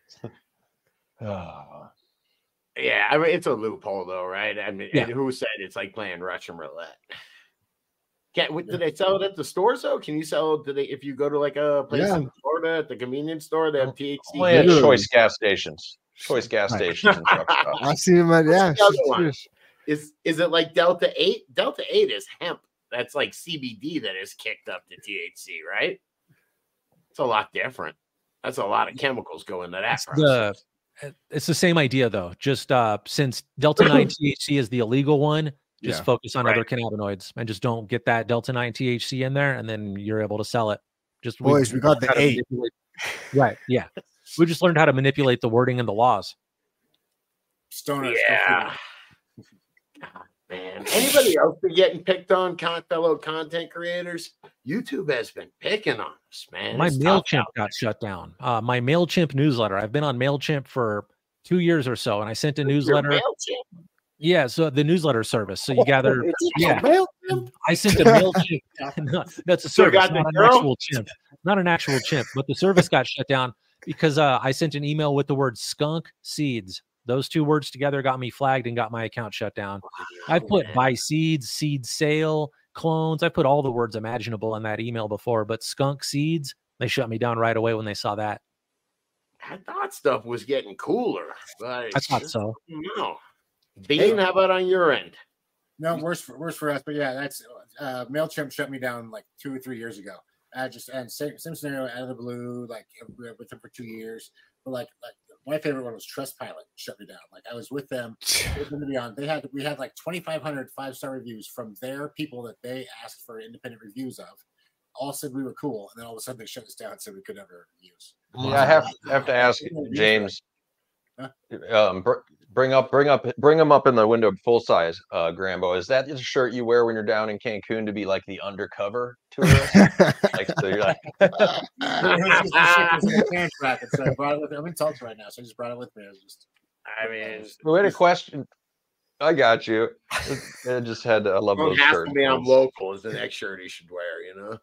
Speaker 2: Yeah, I mean it's a loophole though, right? I mean, who said it's like playing Russian roulette? Do they sell it at the stores though? Can you sell? Do they? If you go to like a place in Florida at the convenience store, they have THC.
Speaker 1: Only at choice gas stations. Choice gas stations. And truck stops.
Speaker 5: I see them.
Speaker 2: Is it like Delta 8? Delta 8 is hemp. That's like CBD that is kicked up to THC, right? It's a lot different. That's a lot of chemicals go into that process.
Speaker 4: It's the same idea though. Just since Delta 9 THC is the illegal one, just focus on other cannabinoids and just don't get that Delta 9 THC in there, and then you're able to sell it. Just
Speaker 5: we got the 8.
Speaker 4: Right. Yeah. We just learned how to manipulate the wording and the laws.
Speaker 3: Stoners.
Speaker 2: Yeah. God, man. Anybody else been getting picked on, fellow content creators? YouTube has been picking on us, man.
Speaker 4: My MailChimp got shut down. My MailChimp newsletter. I've been on MailChimp for 2 years or so, and I sent a newsletter. Yeah, so the newsletter service. So you gather. I sent a MailChimp. No, that's a service, not an actual chimp. Not an actual chimp, but the service got shut down because I sent an email with the word skunk seeds. Those two words together got me flagged and got my account shut down. I put buy seeds, seed sale, clones. I put all the words imaginable in that email before, but skunk seeds, they shut me down right away when they saw that.
Speaker 2: I thought stuff was getting cooler, but
Speaker 4: I thought so.
Speaker 2: No. Bean, how about on your end?
Speaker 3: No, worse for us, but yeah, that's MailChimp shut me down like 2 or 3 years ago. Same scenario out of the blue, like with them for 2 years. But like my favorite one was Trustpilot. Shut me down. Like I was with them. We had like 2,500 5-star reviews from their people that they asked for independent reviews of. All said we were cool, and then all of a sudden they shut us down and said we could never reviews.
Speaker 1: Yeah, I have to ask James. Bring them up in the window full size, Grambo. Is that the shirt you wear when you're down in Cancun to be like the undercover tourist? Like, so you're like,
Speaker 3: I'm in Tulsa right now, so I just brought it with me.
Speaker 1: we had a question. I got you. I just had to. I love those shirts.
Speaker 2: I'm local is the next shirt he should wear. You know.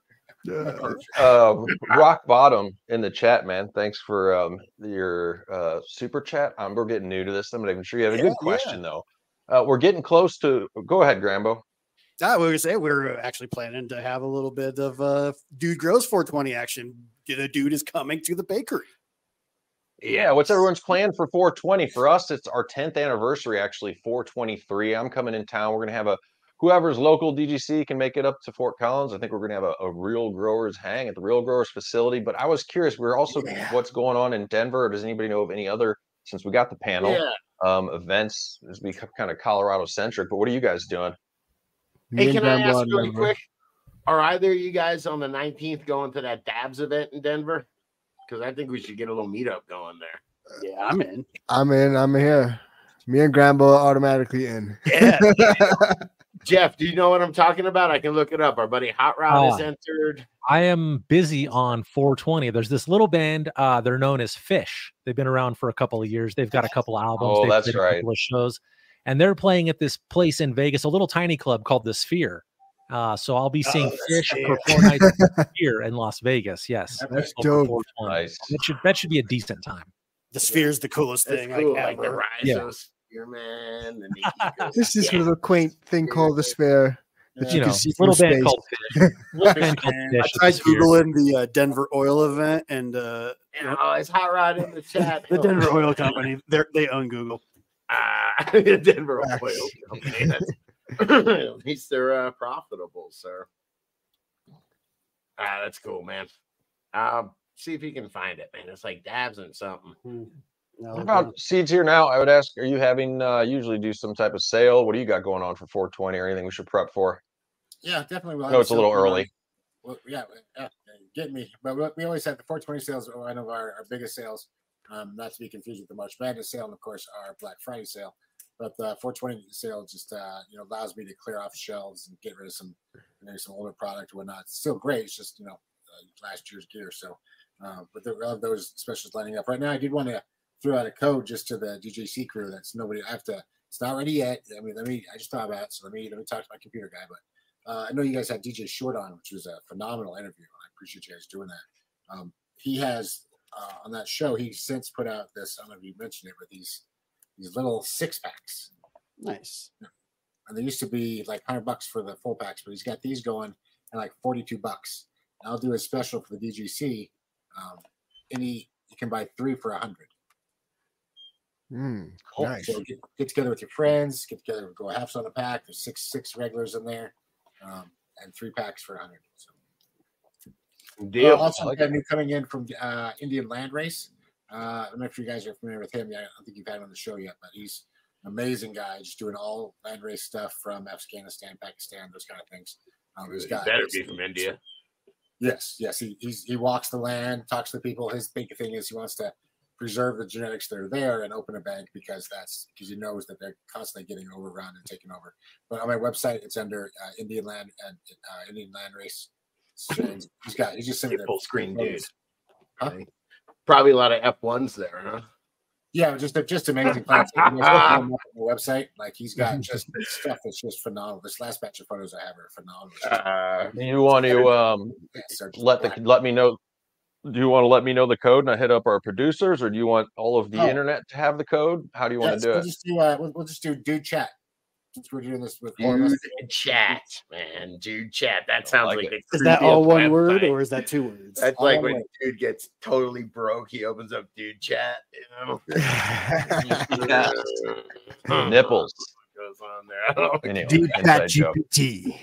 Speaker 1: Rock Bottom in the chat, man. Thanks for your super chat. We're getting new to this. I'm not even sure you have a good question though. We're getting close to. Go ahead, Grambo.
Speaker 6: We were gonna say we're actually planning to have a little bit of Dude Grows 420 action. The dude is coming to the bakery.
Speaker 1: Yeah, what's everyone's plan for 420? For us, it's our 10th anniversary. Actually, 423. I'm coming in town. We're gonna have whoever's local DGC can make it up to Fort Collins. I think we're going to have a Real Growers hang at the Real Growers facility. But I was curious, we're also what's going on in Denver. Or does anybody know of any other, since we got the panel, events as we kind of Colorado centric, but what are you guys doing?
Speaker 2: Hey, can I ask really quick, are either of you guys on the 19th going to that Dabs event in Denver? Because I think we should get a little meetup going there.
Speaker 6: Yeah, I'm in.
Speaker 5: I'm here. Me and Grambo are automatically in.
Speaker 2: Yeah. Jeff, do you know what I'm talking about? I can look it up. Our buddy Hot Rod has entered.
Speaker 4: I am busy on 420. There's this little band. They're known as Fish. They've been around for a couple of years. They've got a couple albums.
Speaker 1: Oh,
Speaker 4: They've
Speaker 1: that's right.
Speaker 4: A couple of shows, and they're playing at this place in Vegas, a little tiny club called the Sphere. So I'll be seeing Fish for 4 nights here in Las Vegas. Yes,
Speaker 5: that's dope.
Speaker 1: Nice.
Speaker 4: That should be a decent time.
Speaker 6: The Sphere's the coolest thing.
Speaker 2: Cool.
Speaker 6: Like
Speaker 2: the Rise man.
Speaker 5: This is a little quaint thing called the Sphere.
Speaker 4: But you know, little band called Fish. Little band called Fish.
Speaker 6: I tried Googling the Denver Oil event, and
Speaker 2: it's Hot Rod in the chat.
Speaker 6: The Denver Oil Company. They own Google.
Speaker 2: The Denver Oil Company. At least they're profitable, sir. That's cool, man. See if you can find it, man. It's like Dabs and something.
Speaker 1: What about Seeds here now? I would ask, are you having usually do some type of sale? What do you got going on for 420 or anything we should prep for?
Speaker 3: Yeah, definitely.
Speaker 1: No, it's a little early.
Speaker 3: Well, yeah, get me. But we always have the 420 sales are one of our biggest sales. Not to be confused with the March Madness sale, and of course our Black Friday sale. But the 420 sale just allows me to clear off shelves and get rid of some older product or whatnot. It's still great. It's just last year's gear. So, but there are those specials lining up right now. I did want to throw out a code just to the DJC crew. That's nobody. It's not ready yet. I just thought about it. So let me talk to my computer guy. But I know you guys had DJ Short on, which was a phenomenal interview. I appreciate you guys doing that. He has on that show. He's since put out this. I don't know if you mentioned it, but these little 6-packs.
Speaker 6: Nice.
Speaker 3: And they used to be like $100 for the full packs, but he's got these going at like $42. And I'll do a special for the DGC. You can buy 3 for $100.
Speaker 5: Nice.
Speaker 3: So get together with your friends. Get together, go halves on a pack. There's six regulars in there, and 3 packs for $100. So,
Speaker 2: deal.
Speaker 3: Also, got new coming in from Indian Land Race. I don't know if you guys are familiar with him. I don't think you've had him on the show yet, but he's an amazing guy, just doing all land race stuff from Afghanistan, Pakistan, those kind of things.
Speaker 2: He better be from India.
Speaker 3: Yes. He walks the land, talks to the people. His big thing is he wants to preserve the genetics that are there and open a bank because he knows that they're constantly getting overrun and taken over. But on my website, it's under Indian Land and Indian Land Race. So he's just sitting there.
Speaker 2: Full screen dude.
Speaker 3: Huh?
Speaker 2: Probably a lot of F1s there, huh?
Speaker 3: Yeah, just amazing plants. On the website, like he's got just stuff that's just phenomenal. This last batch of photos I have are phenomenal.
Speaker 1: You want to let me know? Do you want to let me know the code and I hit up our producers, or do you want all of the internet to have the code? How do you want to do it?
Speaker 3: We'll just do Dude Chat. Since we're doing this with
Speaker 2: Dude Chat, man. Dude Chat. That sounds like
Speaker 6: is that all one word or is that 2 words?
Speaker 2: That's all like when dude gets totally broke, he opens up Dude Chat,
Speaker 1: Nipples
Speaker 2: goes on there.
Speaker 1: Anyway,
Speaker 5: Dude Chat GPT.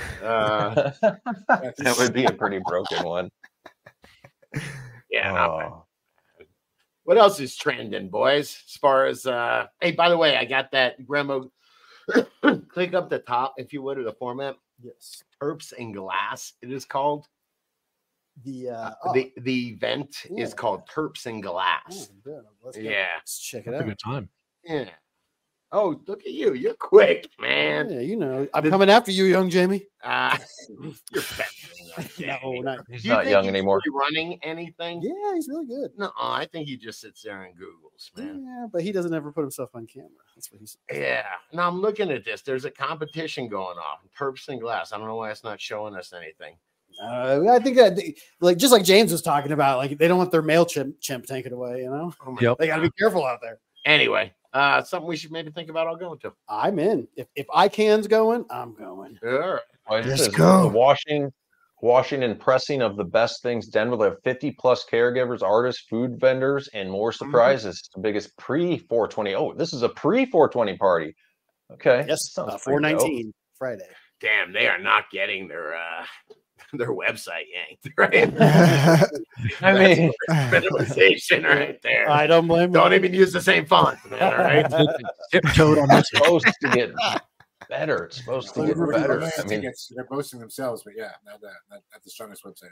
Speaker 1: That would be a pretty broken one.
Speaker 2: Yeah. What else is trending, boys? As far as hey, by the way, I got that Grandma. Click up the top, if you would, of the format.
Speaker 6: Yes.
Speaker 2: Terps and Glass, it is called.
Speaker 6: The
Speaker 2: event is called Terps and Glass.
Speaker 6: Let's check it
Speaker 4: That's
Speaker 6: out.
Speaker 4: a good time.
Speaker 2: Yeah. Oh, look at you. You're quick, man.
Speaker 6: Yeah, you know, I'm coming after you, young Jamie.
Speaker 2: You're fat.
Speaker 6: No, not.
Speaker 1: He's not young anymore.
Speaker 2: Really running anything?
Speaker 6: Yeah, he's really good.
Speaker 2: No, I think he just sits there and Googles, man.
Speaker 6: Yeah, but he doesn't ever put himself on camera. That's what he said.
Speaker 2: Yeah. Now I'm looking at this. There's a competition going on. Terps and Glass. I don't know why it's not showing us anything.
Speaker 6: I think that, like, just like James was talking about, like, they don't want their MailChimp taken away, you know?
Speaker 4: Yep.
Speaker 6: They got to be careful out there.
Speaker 2: Anyway, something we should maybe think about all going to.
Speaker 6: I'm in. If ICANN's going, I'm going.
Speaker 2: All right.
Speaker 5: Let's go.
Speaker 1: The Washington pressing of the best things Denver. They have 50 plus caregivers, artists, food vendors, and more surprises. The biggest pre 420. Oh, this is a pre 420 party. Okay.
Speaker 6: Yes,
Speaker 1: Sounds
Speaker 6: 419 Friday.
Speaker 2: Damn, they are not getting their website yanked, right?
Speaker 1: I mean,
Speaker 2: minimization right there.
Speaker 6: I don't blame
Speaker 2: Don't even use the same font, man, all right?
Speaker 4: Tiptoed on this.
Speaker 1: it's supposed to get better. It's supposed to get better. I mean,
Speaker 3: They're boasting themselves, but yeah, not the strongest website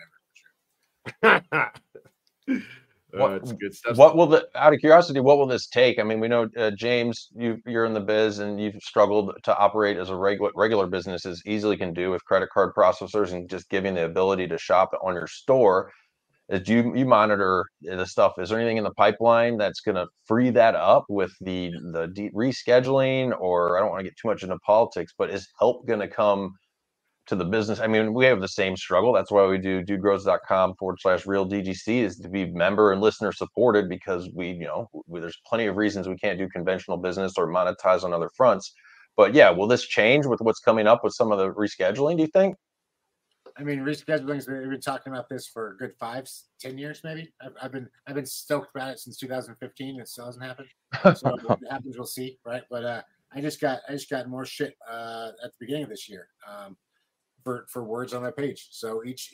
Speaker 3: ever, for sure.
Speaker 2: That's good stuff.
Speaker 1: Out of curiosity, what will this take? I mean, we know James, you're in the biz and you've struggled to operate as a regular businesses easily can do with credit card processors and just giving the ability to shop on your store. As you monitor the stuff, is there anything in the pipeline that's going to free that up with the rescheduling? Or I don't want to get too much into politics, but is help going to come to the business? I mean, we have the same struggle. That's why we do dudegrows.com/real DGC is to be member and listener supported, because there's plenty of reasons we can't do conventional business or monetize on other fronts. But yeah, will this change with what's coming up with some of the rescheduling, do you think?
Speaker 3: I mean, rescheduling, we've been talking about this for a good 5-10 years, maybe. I've been stoked about it since 2015. It still hasn't happened. So if it happens, we'll see, right? But I just got more shit at the beginning of this year. For words on that page. So each,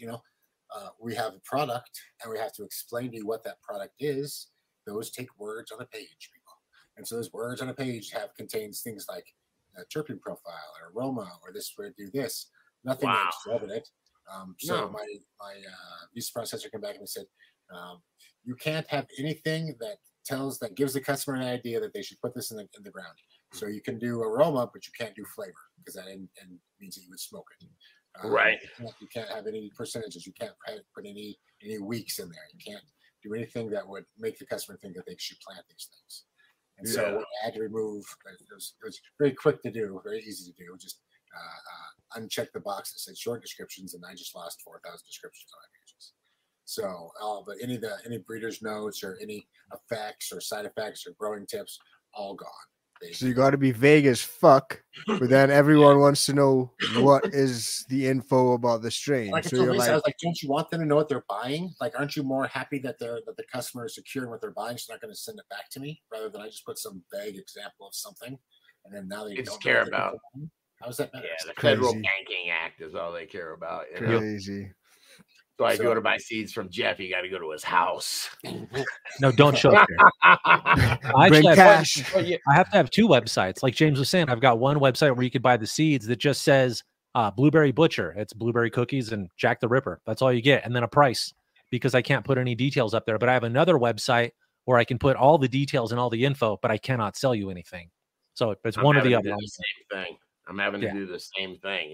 Speaker 3: we have a product and we have to explain to you what that product is. Those take words on a page, people. And so those words on a page contains things like a terpene profile or aroma or this way to do this. Nothing exorbitant. So my visa processor came back and said, you can't have anything that gives the customer an idea that they should put this in the ground. So you can do aroma, but you can't do flavor because that means that you would smoke it.
Speaker 2: Right.
Speaker 3: You can't have any percentages. You can't put any weeks in there. You can't do anything that would make the customer think that they should plant these things. And so what I had to remove, it was very quick to do, very easy to do. Just uncheck the box that said short descriptions, and I just lost 4,000 descriptions on my pages. So, but any breeder's notes or any effects or side effects or growing tips, all gone.
Speaker 5: So you got to be vague as fuck, but then everyone wants to know what is the info about the strain.
Speaker 3: Like,
Speaker 5: so
Speaker 3: I was like, don't you want them to know what they're buying? Like, aren't you more happy that the customer is securing what they're buying, so they're not going to send it back to me rather than I just put some vague example of something, and then now they don't
Speaker 2: care about.
Speaker 3: How's that better?
Speaker 2: Yeah, the Federal Banking Act is all they care about.
Speaker 5: Crazy.
Speaker 2: So if you want to buy seeds from Jeff, you got to go to his house.
Speaker 4: No, don't show up there. I have to have 2 websites. Like James was saying, I've got one website where you could buy the seeds that just says Blueberry Butcher. It's blueberry cookies and Jack the Ripper. That's all you get. And then a price, because I can't put any details up there. But I have another website where I can put all the details and all the info, but I cannot sell you anything. So it's one or the other.
Speaker 2: Same thing. I'm having to do the same thing,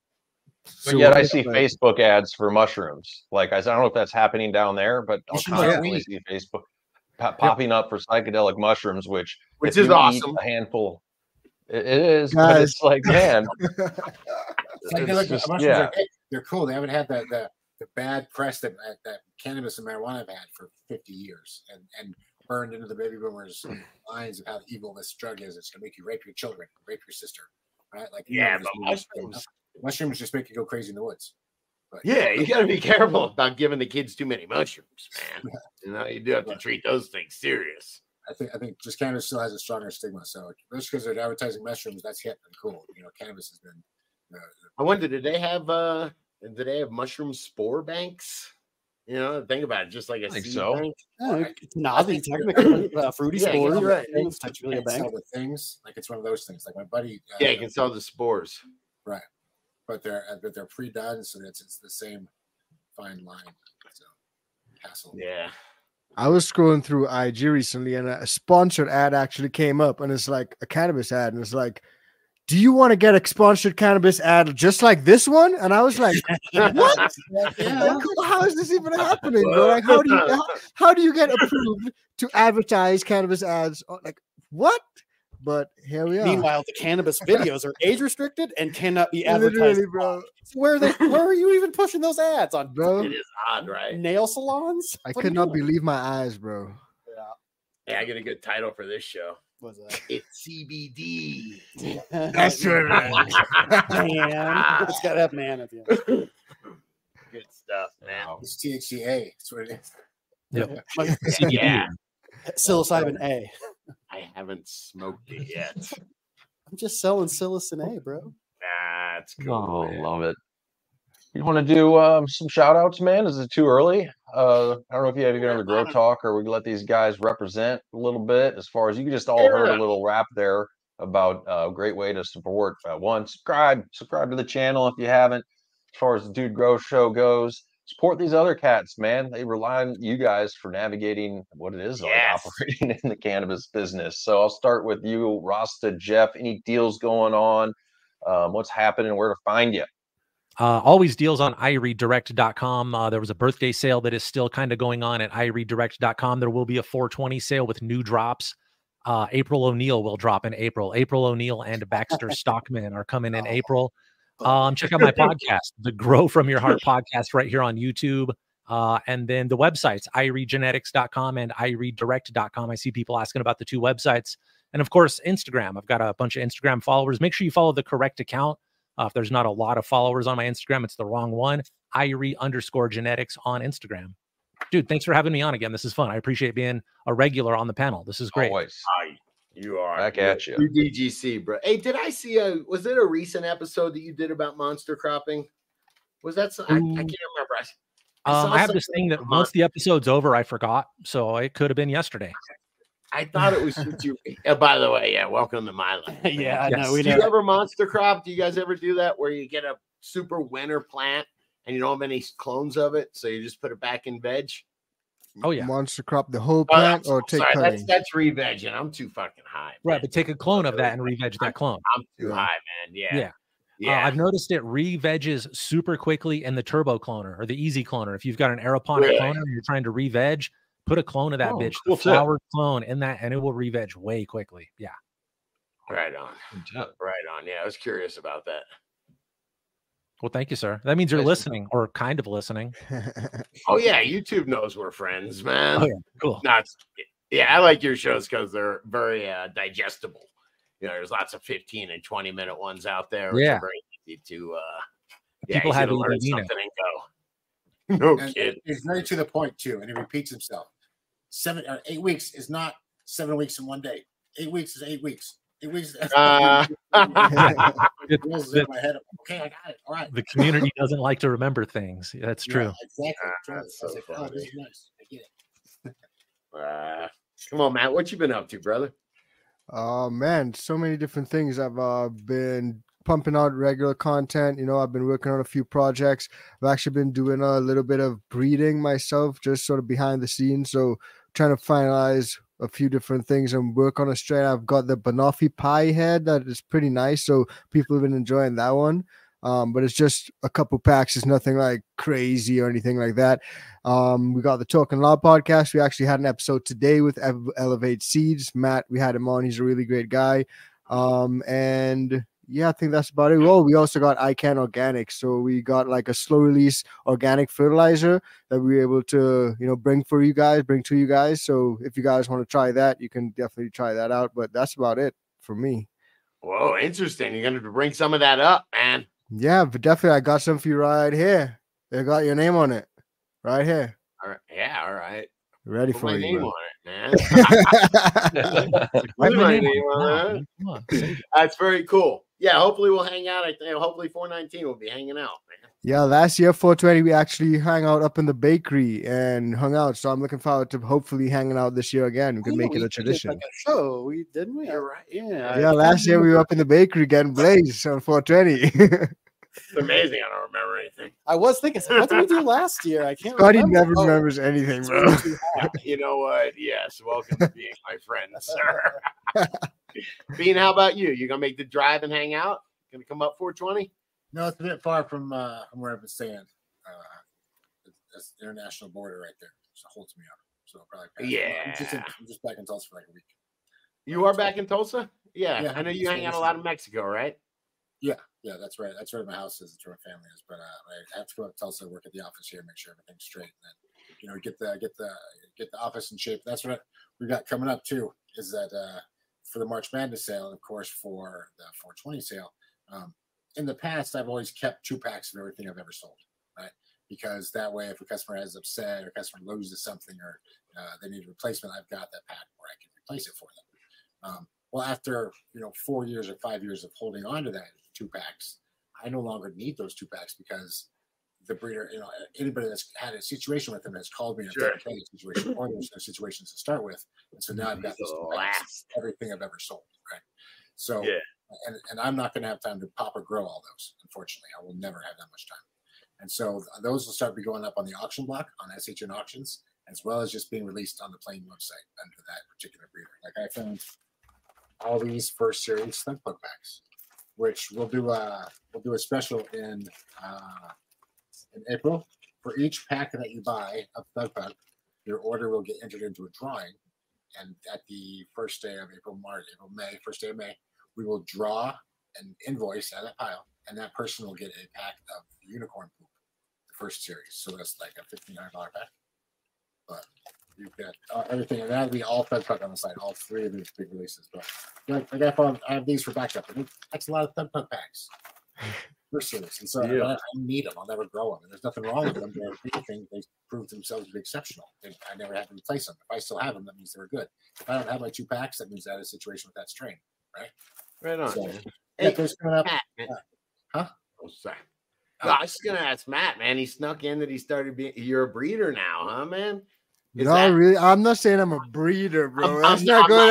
Speaker 1: But yet I see Facebook ads for mushrooms. Like, I don't know if that's happening down there, but I'll constantly see Facebook popping up for psychedelic mushrooms, which
Speaker 2: is awesome.
Speaker 1: A handful. It is, but it's like, man.
Speaker 3: They're cool. They haven't had the bad press that cannabis and marijuana have had for 50 years and burned into the baby boomers' minds of how evil this drug is. It's going to make you rape your children, rape your sister. Right? Like, but mushrooms just make you go crazy in the woods. But,
Speaker 2: you got to be careful about giving the kids too many mushrooms, man. You do have to treat those things serious.
Speaker 3: I think just cannabis still has a stronger stigma. So just because they're advertising mushrooms, that's hip and cool. Cannabis has been.
Speaker 2: I wonder, did they have mushroom spore banks? You know, think about it, just like a seed
Speaker 1: so.
Speaker 2: bank.
Speaker 6: It's naughty, technically. Fruity spores.
Speaker 2: You're right.
Speaker 6: It's technically a bank.
Speaker 3: The things like it's one of those things. Like my buddy.
Speaker 2: Yeah, you can sell the spores.
Speaker 3: Right, but they're pre-done, so it's the same fine line. So hassle.
Speaker 2: Yeah.
Speaker 5: I was scrolling through IG recently, and a sponsored ad actually came up, and it's like a cannabis ad, and it's like, do you want to get a sponsored cannabis ad just like this one? And I was like, what? How is this even happening, bro? Like, how do you get approved to advertise cannabis ads? Like, what? But here we are.
Speaker 6: Meanwhile, the cannabis videos are age restricted and cannot be advertised.
Speaker 5: Bro.
Speaker 6: So where are you even pushing those ads on,
Speaker 5: bro?
Speaker 2: It is odd, right?
Speaker 6: Nail salons?
Speaker 5: I could not believe my eyes, bro.
Speaker 2: Yeah, I get a good title for this show.
Speaker 6: What's that?
Speaker 2: It's CBD.
Speaker 5: That's right, man.
Speaker 6: Man. It's gotta have man at the end.
Speaker 2: Good stuff, man.
Speaker 3: It's THCA. That's what it is.
Speaker 4: Yep.
Speaker 2: Yeah.
Speaker 6: Psilocybin A.
Speaker 2: I haven't smoked it yet.
Speaker 6: I'm just selling psilocin A, bro.
Speaker 2: That's cool.
Speaker 1: Oh,
Speaker 2: man.
Speaker 1: love it. You want to do some shout outs, man? Is it too early? I don't know if you have another grow talk or we can let these guys represent a little bit as far as you just all heard a little rap there about a great way to support. One, subscribe to the channel if you haven't. As far as the Dude Grow Show goes, support these other cats, man. They rely on you guys for navigating what it is like operating in the cannabis business. So I'll start with you, Rasta, Jeff. Any deals going on? What's happening? Where to find you?
Speaker 4: Always deals on iReadDirect.com. There was a birthday sale that is still kind of going on at iReadDirect.com. There will be a 420 sale with new drops. April O'Neil will drop in April. April O'Neil and Baxter Stockman are coming in April. Check out my podcast, the Grow From Your Heart podcast, right here on YouTube. And then the websites, iReadGenetics.com and iReadDirect.com. I see people asking about the two websites. And of course, Instagram. I've got a bunch of Instagram followers. Make sure you follow the correct account. If there's not a lot of followers on my Instagram, it's the wrong one. Irie_genetics on Instagram. Dude, thanks for having me on again. This is fun. I appreciate being a regular on the panel. This is great.
Speaker 1: Always.
Speaker 2: You are
Speaker 1: back at you.
Speaker 2: DGC, bro. Hey, did I see was it a recent episode that you did about monster cropping? Was that I can't remember.
Speaker 4: I have this thing that once the episode's over, I forgot. So it could have been yesterday.
Speaker 2: I thought it was you. By the way, welcome to my life.
Speaker 6: Yeah, I know.
Speaker 2: Do you ever monster crop? Do you guys ever do that where you get a super winter plant and you don't have any clones of it, so you just put it back in veg?
Speaker 4: Oh yeah,
Speaker 5: monster crop the whole plant or take cuttings?
Speaker 2: That's re-vegging. I'm too fucking high. Man.
Speaker 4: Right, but take a clone of that and re-veg that clone.
Speaker 2: I'm too high, man. Yeah.
Speaker 4: I've noticed it re-veges super quickly in the turbo cloner or the easy cloner. If you've got an aeroponic cloner and you're trying to re-veg, put a clone of that bitch, the flowered clone in that, and it will re-veg way quickly. Yeah.
Speaker 2: Right on. Right on. Yeah, I was curious about that.
Speaker 4: Well, thank you, sir. That means you're listening or kind of listening.
Speaker 2: Oh, yeah. YouTube knows we're friends, man.
Speaker 4: Oh, yeah. Cool.
Speaker 2: I like your shows because they're very digestible. You know, there's lots of 15 and 20-minute ones out there. Which are very easy to
Speaker 4: people have to
Speaker 2: learn something and go. No kid.
Speaker 3: It's very to the point, too, and it repeats himself. 8 weeks is not 7 weeks in one day. 8 weeks is 8 weeks. 8 weeks. Okay, I got it. All right.
Speaker 4: The community doesn't like to remember things. That's true.
Speaker 3: Yeah, exactly. That's so funny. This is nice. I get it.
Speaker 2: Come on, Matt. What you been up to, brother?
Speaker 5: Man, so many different things. I've been pumping out regular content. You know, I've been working on a few projects. I've actually been doing a little bit of breeding myself, just sort of behind the scenes. So trying to finalize a few different things and work on a strain. I've got the Banoffee pie head that is pretty nice. So people have been enjoying that one. But it's just a couple packs. It's nothing like crazy or anything like that. We got the Talking Law podcast. We actually had an episode today with Elevate Seeds. Matt, we had him on. He's a really great guy. And yeah, I think that's about it. Well, we also got ICANN Organic. So we got like a slow release organic fertilizer that we were able to, bring to you guys. So if you guys want to try that, you can definitely try that out. But that's about it for me.
Speaker 2: Whoa, interesting. You're going to bring some of that up, man.
Speaker 5: Yeah, but definitely. I got some for you right here. They got your name on it right here.
Speaker 2: All right. Yeah. All right.
Speaker 5: Ready
Speaker 2: Put
Speaker 5: for
Speaker 2: my
Speaker 5: you,
Speaker 2: name
Speaker 5: bro.
Speaker 2: on it, man. That's very cool. Yeah, hopefully we'll hang out. Hopefully 419 will be hanging out, man.
Speaker 5: Yeah, last year 420 we actually hung out up in the bakery and hung out. So I'm looking forward to hopefully hanging out this year again. We can make it a tradition.
Speaker 6: Like a show, didn't we?
Speaker 2: You're right.
Speaker 5: Yeah, last year we were up in the bakery getting blazed on 420.
Speaker 2: It's amazing. I don't remember anything.
Speaker 6: I was thinking, what did we do last year? I can't
Speaker 5: Scotty
Speaker 6: remember.
Speaker 5: never remembers anything, bro.
Speaker 2: You know what? Yes. Welcome to being my friend, sir. Bean, how about you? You gonna make the drive and hang out? Gonna come up 420?
Speaker 3: No, it's a bit far from where I've been staying. That's the international border right there. So it holds me up. So I'll probably pass.
Speaker 2: Yeah.
Speaker 3: I'm just back in Tulsa for like a week.
Speaker 2: You are back in Tulsa? Yeah. I know you hang out a lot in Mexico, right?
Speaker 3: Yeah, that's right. That's where my house is. That's where my family is. But I have to go up to Tulsa, work at the office here, make sure everything's straight, and then get the office in shape. That's what we got coming up too. Is that for the March Madness sale, and of course for the 420 sale. In the past, I've always kept 2 packs of everything I've ever sold, right? Because that way, if a customer is upset or a customer loses something or they need a replacement, I've got that pack where I can replace it for them. Well, after 4 years or 5 years of holding on to that 2 packs, I no longer need those 2 packs because the breeder, anybody that's had a situation with them has called me in a situation, or there's no situations to start with, and so now I've got this everything I've ever sold, right? So, and I'm not going to have time to pop or grow all those. Unfortunately, I will never have that much time, and so those will start going up on the auction block on SHN Auctions, as well as just being released on the Plain website under that particular breeder. Like I found all these first series Thug Puck packs, which we'll do a special in April. For each pack that you buy of Thug Puck, your order will get entered into a drawing, and at the first day of first day of May, we will draw an invoice out of that pile, and that person will get a pack of Unicorn Poop, the first series. So that's like a $1,500 pack. But you've got everything, and that'll be all Thug Puck on the site, all 3 of these big releases. But I have these for backup. That's a lot of Thug Puck packs. First series. And so I need them. I'll never grow them. And there's nothing wrong with them. They proved themselves to be exceptional. I never had to replace them. If I still have them, that means they were good. If I don't have my 2 packs, that means I had a situation with that strain, right?
Speaker 2: Right on.
Speaker 3: So,
Speaker 2: hey,
Speaker 3: there's coming up.
Speaker 2: Matt,
Speaker 3: huh?
Speaker 2: Oh, sorry. I was just gonna ask Matt, man. He snuck in that he started being. You're a breeder now, huh, man?
Speaker 5: Really. I'm not saying I'm a breeder, bro. That's not good.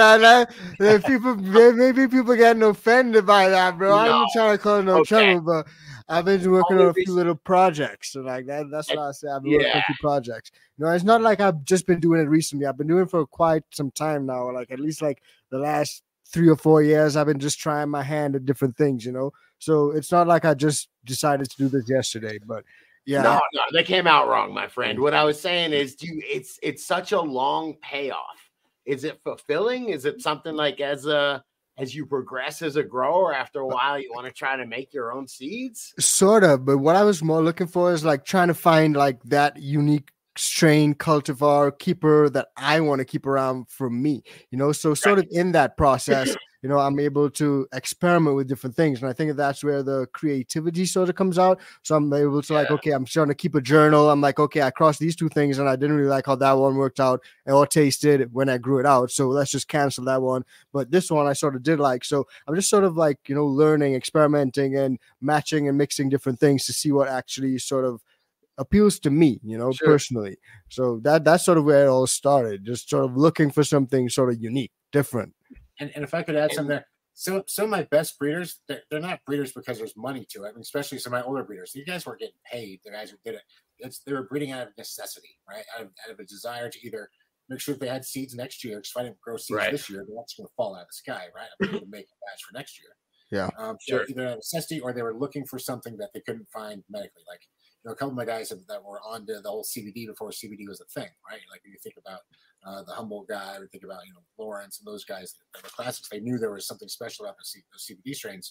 Speaker 5: Maybe people getting offended by that, bro. I'm not trying to cause trouble, but I've been working on a few little projects, so like that. That's what I say. I've been working on a few projects. It's not like I've just been doing it recently. I've been doing it for quite some time now. Like at least like the last 3 or 4 years, I've been just trying my hand at different things. So it's not like I just decided to do this yesterday, but. Yeah.
Speaker 2: No, they came out wrong, my friend. What I was saying is, it's such a long payoff. Is it fulfilling? Is it something like as you progress as a grower, after a while, you want to try to make your own seeds? Sort
Speaker 5: of, but what I was more looking for is like trying to find like that unique strain cultivar keeper that I want to keep around for me, so sort of in that process, I'm able to experiment with different things. And I think that's where the creativity sort of comes out. So I'm able to like, okay, I'm trying to keep a journal. I'm like, okay, I crossed these 2 things and I didn't really like how that one worked out or tasted when I grew it out. So let's just cancel that one. But this one I sort of did like, so I'm just sort of like, learning, experimenting and matching and mixing different things to see what actually sort of appeals to me, personally. So that's sort of where it all started, just sort of looking for something sort of unique, different.
Speaker 3: And if I could add something there, some of my best breeders, they're not breeders because there's money to it. I mean, especially some of my older breeders. You guys weren't getting paid. The guys who did it, they were breeding out of necessity, right? Out of a desire to either make sure that they had seeds next year, because if I didn't grow seeds this year, they're not just going to fall out of the sky, right? I'm going to make a batch for next year.
Speaker 5: Yeah.
Speaker 3: So either out of necessity or they were looking for something that they couldn't find medically. Like, a couple of my guys that were on to the whole CBD before CBD was a thing, right? Like when you think about the Humboldt guy, or think about Lawrence and those guys that were classics, they knew there was something special about those CBD strains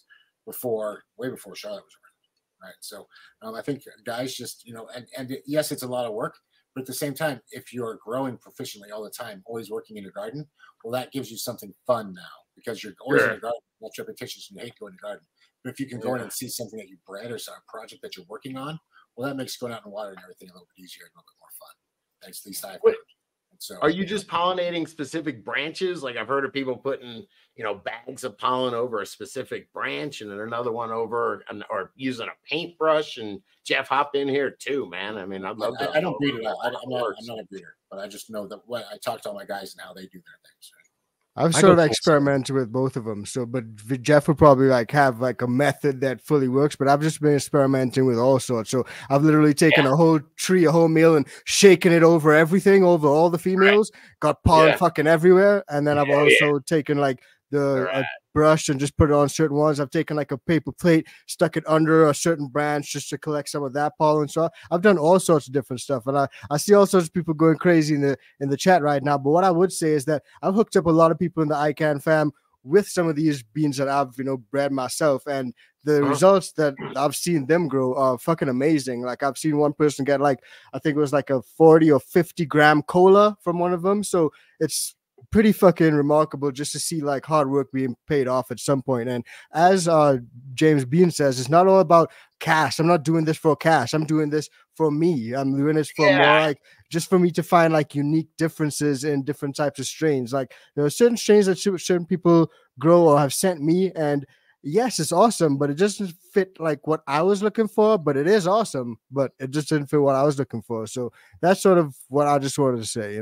Speaker 3: way before Charlotte was around, right? So I think guys just and yes, it's a lot of work, but at the same time, if you're growing proficiently all the time, always working in your garden, well, that gives you something fun now because you're always in your garden. That's repetitious, and you hate going to the garden. But if you can go in and see something that you bred or some project that you're working on, well, that makes going out in the water and everything a little bit easier and a little bit more fun. That's at least I found. So,
Speaker 2: are you just pollinating specific branches? Like I've heard of people putting, bags of pollen over a specific branch and then another one over, or using a paintbrush. And Jeff hopped in here too, man. I mean, I'd love to.
Speaker 3: I don't breed at all. I'm not a breeder, but I just know that what I talk to all my guys and how they do their things. Right?
Speaker 5: I've sort of experimented with both of them. So, but Jeff would probably have a method that fully works, but I've just been experimenting with all sorts. So I've literally taken a whole tree, a whole male, and shaken it over everything, over all the females, got pollen fucking everywhere. And then I've also taken the brush and just put it on certain ones. I've taken a paper plate, stuck it under a certain branch just to collect some of that pollen. So I've done all sorts of different stuff, and I see all sorts of people going crazy in the chat right now. But what I would say is that I've hooked up a lot of people in the ICANN fam with some of these beans that I've bred myself, and the results that I've seen them grow are fucking amazing. I've seen one person get I think it was a 40 or 50 gram cola from one of them. So it's pretty fucking remarkable just to see hard work being paid off at some point. And as James Bean says, it's not all about cash. I'm not doing this for cash. I'm doing this for me. I'm doing this for more just for me to find unique differences in different types of strains. There are certain strains that certain people grow or have sent me, and yes, it's awesome, but it doesn't fit what I was looking for. But it is awesome, but it just didn't fit what I was looking for. So that's sort of what I just wanted to say,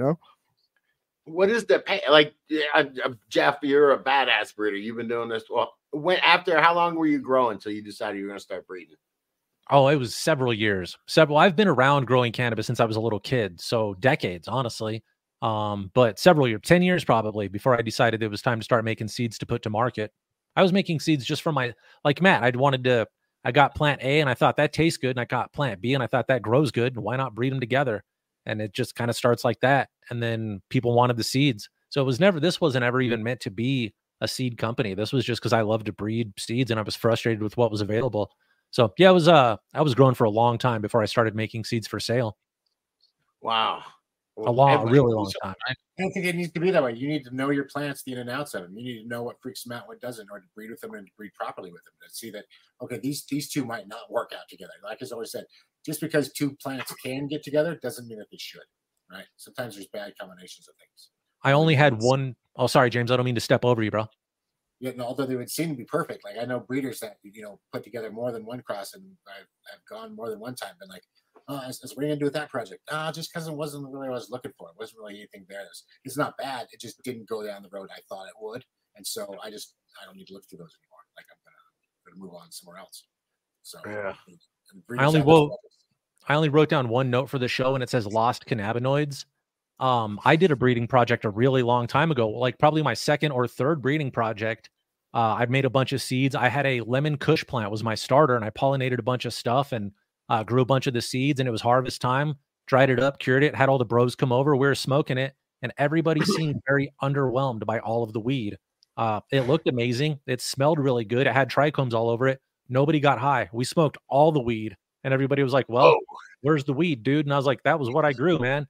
Speaker 2: What is the pay? Jeff, you're a badass breeder. You've been doing this. Well, how long were you growing until you decided you were going to start breeding?
Speaker 4: Oh, it was several years. I've been around growing cannabis since I was a little kid. So decades, honestly. But several years, 10 years probably, before I decided it was time to start making seeds to put to market. I was making seeds just for Matt. I got plant A and I thought that tastes good. And I got plant B and I thought that grows good. Why not breed them together? And it just kind of starts like that. And then people wanted the seeds. So this wasn't ever even meant to be a seed company. This was just because I love to breed seeds and I was frustrated with what was available. So yeah, I was growing for a long time before I started making seeds for sale.
Speaker 2: Wow.
Speaker 4: A really long time.
Speaker 3: I don't think it needs to be that way. You need to know your plants, the in and outs of them. You need to know what freaks them out, what doesn't, or to breed with them and to breed properly with them. To see that, okay, these two might not work out together. Like as always said, just because two plants can get together doesn't mean that they should, right? Sometimes there's bad combinations of things.
Speaker 4: I only had one. Oh, sorry, James. I don't mean to step over you, bro.
Speaker 3: Yeah, no, although they would seem to be perfect. I know breeders that put together more than one cross, and I've gone more than one time. Been like, what are you gonna do with that project? Just because it wasn't really what I was looking for. It wasn't really anything there. It's not bad. It just didn't go down the road I thought it would, and so I don't need to look through those anymore. I'm gonna move on somewhere else. So
Speaker 2: yeah.
Speaker 4: I only wrote down one note for the show, and it says lost cannabinoids. I did a breeding project a really long time ago, probably my second or third breeding project. I've made a bunch of seeds. I had a lemon kush plant was my starter, and I pollinated a bunch of stuff and grew a bunch of the seeds, and it was harvest time. Dried it up, cured it, had all the bros come over. We were smoking it, and everybody seemed very underwhelmed by all of the weed. It looked amazing. It smelled really good. It had trichomes all over it. Nobody got high. We smoked all the weed, and everybody was like, well, where's the weed, dude? And I was like, that was what I grew, man.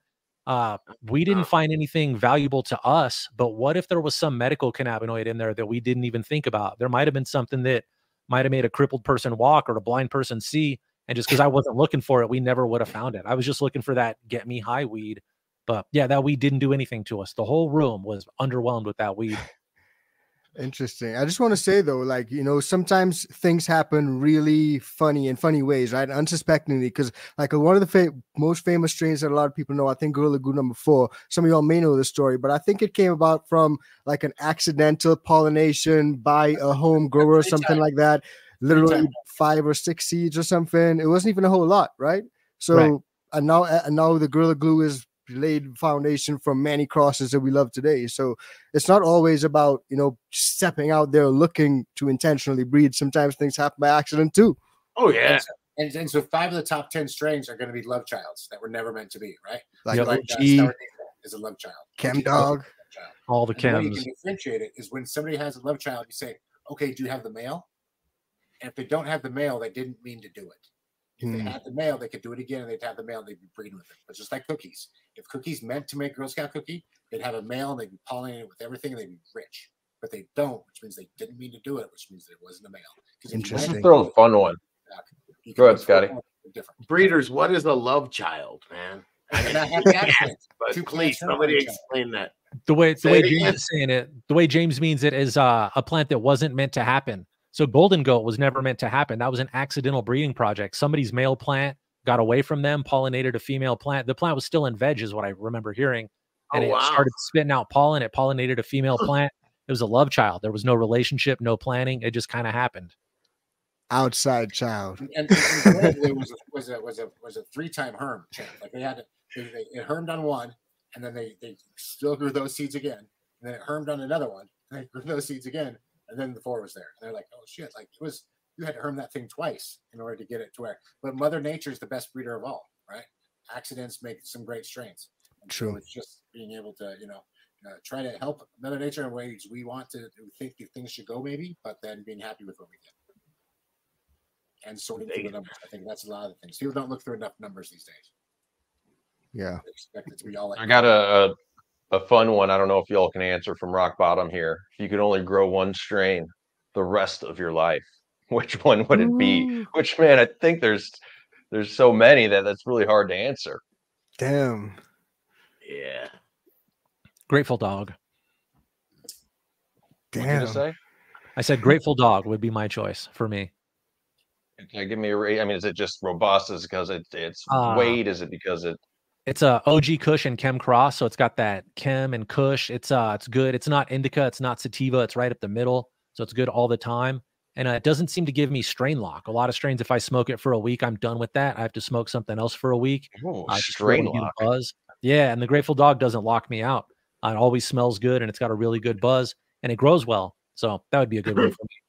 Speaker 4: We didn't find anything valuable to us, but what if there was some medical cannabinoid in there that we didn't even think about? There might have been something that might have made a crippled person walk or a blind person see. And just because I wasn't looking for it, we never would have found it. I was just looking for that get me high weed. But yeah, that weed didn't do anything to us. The whole room was underwhelmed with that weed.
Speaker 5: Interesting. I just want to say though, sometimes things happen really funny ways, right? Unsuspectingly, because one of the most famous strains that a lot of people know, I think Gorilla Glue number 4. Some of y'all may know the story, but I think it came about from an accidental pollination by a home grower or something like that. Literally 5 or 6 seeds or something. It wasn't even a whole lot, right? So
Speaker 4: right.
Speaker 5: and now the Gorilla Glue is laid foundation for many crosses that we love today. So it's not always about stepping out there looking to intentionally breed. Sometimes things happen by accident too.
Speaker 2: Oh yeah.
Speaker 3: And so 5 of the top 10 strains are going to be love childs that were never meant to be, right?
Speaker 5: OG
Speaker 3: is a love child.
Speaker 5: Chem Dog.
Speaker 4: All the chems.
Speaker 3: The way you can differentiate it is when somebody has a love child, you say, okay, do you have the male? And if they don't have the male, they didn't mean to do it. If they had the male, they could do it again, and they'd have the male, and they'd be breeding with it. But just like cookies, if cookies meant to make Girl Scout cookie, they'd have a male, and they'd be pollinating it with everything, and they'd be rich. But they don't, which means they didn't mean to do it, which means there wasn't a male.
Speaker 5: Interesting.
Speaker 1: Let's throw a fun one. Go ahead, Scotty.
Speaker 2: Breeders, what is a love child, man? I mean,
Speaker 3: Not happy accidents.
Speaker 2: but
Speaker 3: Two
Speaker 2: please,
Speaker 3: plants turn
Speaker 2: somebody
Speaker 3: on each other.
Speaker 2: explain that.
Speaker 4: The way
Speaker 2: Say it
Speaker 4: James
Speaker 2: again.
Speaker 4: is saying it, the way James means it is a plant that wasn't meant to happen. So golden goat was never meant to happen. That was an accidental breeding project. Somebody's male plant got away from them, pollinated a female plant. The plant was still in veg, is what I remember hearing. And it started spitting out pollen. It pollinated a female plant. It was a love child. There was no relationship, no planning. It just kind of happened.
Speaker 5: Outside child.
Speaker 3: And it was a 3-time herm chain. Like they had it hermed on one, and then they still grew those seeds again, and then it hermed on another one, and they grew those seeds again, and then the 4 was there. And they're like, oh shit! Like it was, you had to herm that thing twice in order to get it to where. But Mother Nature is the best breeder of all, right? Accidents make some great strains. And
Speaker 5: True.
Speaker 3: So it's just being able to, try to help Mother Nature in ways we want to think things should go, maybe, but then being happy with what we get. And sorting through the numbers. I think that's a lot of the things. People don't look through enough numbers these days.
Speaker 5: Yeah.
Speaker 3: They expect it to be all like
Speaker 1: I got a fun one. I don't know if y'all can answer from rock bottom here. If you could only grow one strain the rest of your life, which one would it be? Which, man, I think there's so many that's really hard to answer.
Speaker 5: Damn.
Speaker 2: Yeah.
Speaker 4: Grateful Dog.
Speaker 1: What did
Speaker 5: Damn.
Speaker 1: you say?
Speaker 4: I said Grateful Dog would be my choice for me.
Speaker 1: Okay, give me a rate. I mean, is it just robust? Is it because it's weight? Is it because
Speaker 4: it's a OG Kush and Chem Cross, so it's got that Chem and Kush. It's good. It's not indica. It's not sativa. It's right up the middle, so it's good all the time. And it doesn't seem to give me strain lock. A lot of strains, if I smoke it for a week, I'm done with that. I have to smoke something else for a week.
Speaker 1: Strain lock?
Speaker 4: Buzz. Yeah, and the Grateful Dog doesn't lock me out. It always smells good, and it's got a really good buzz, and it grows well. So that would be a good one for me.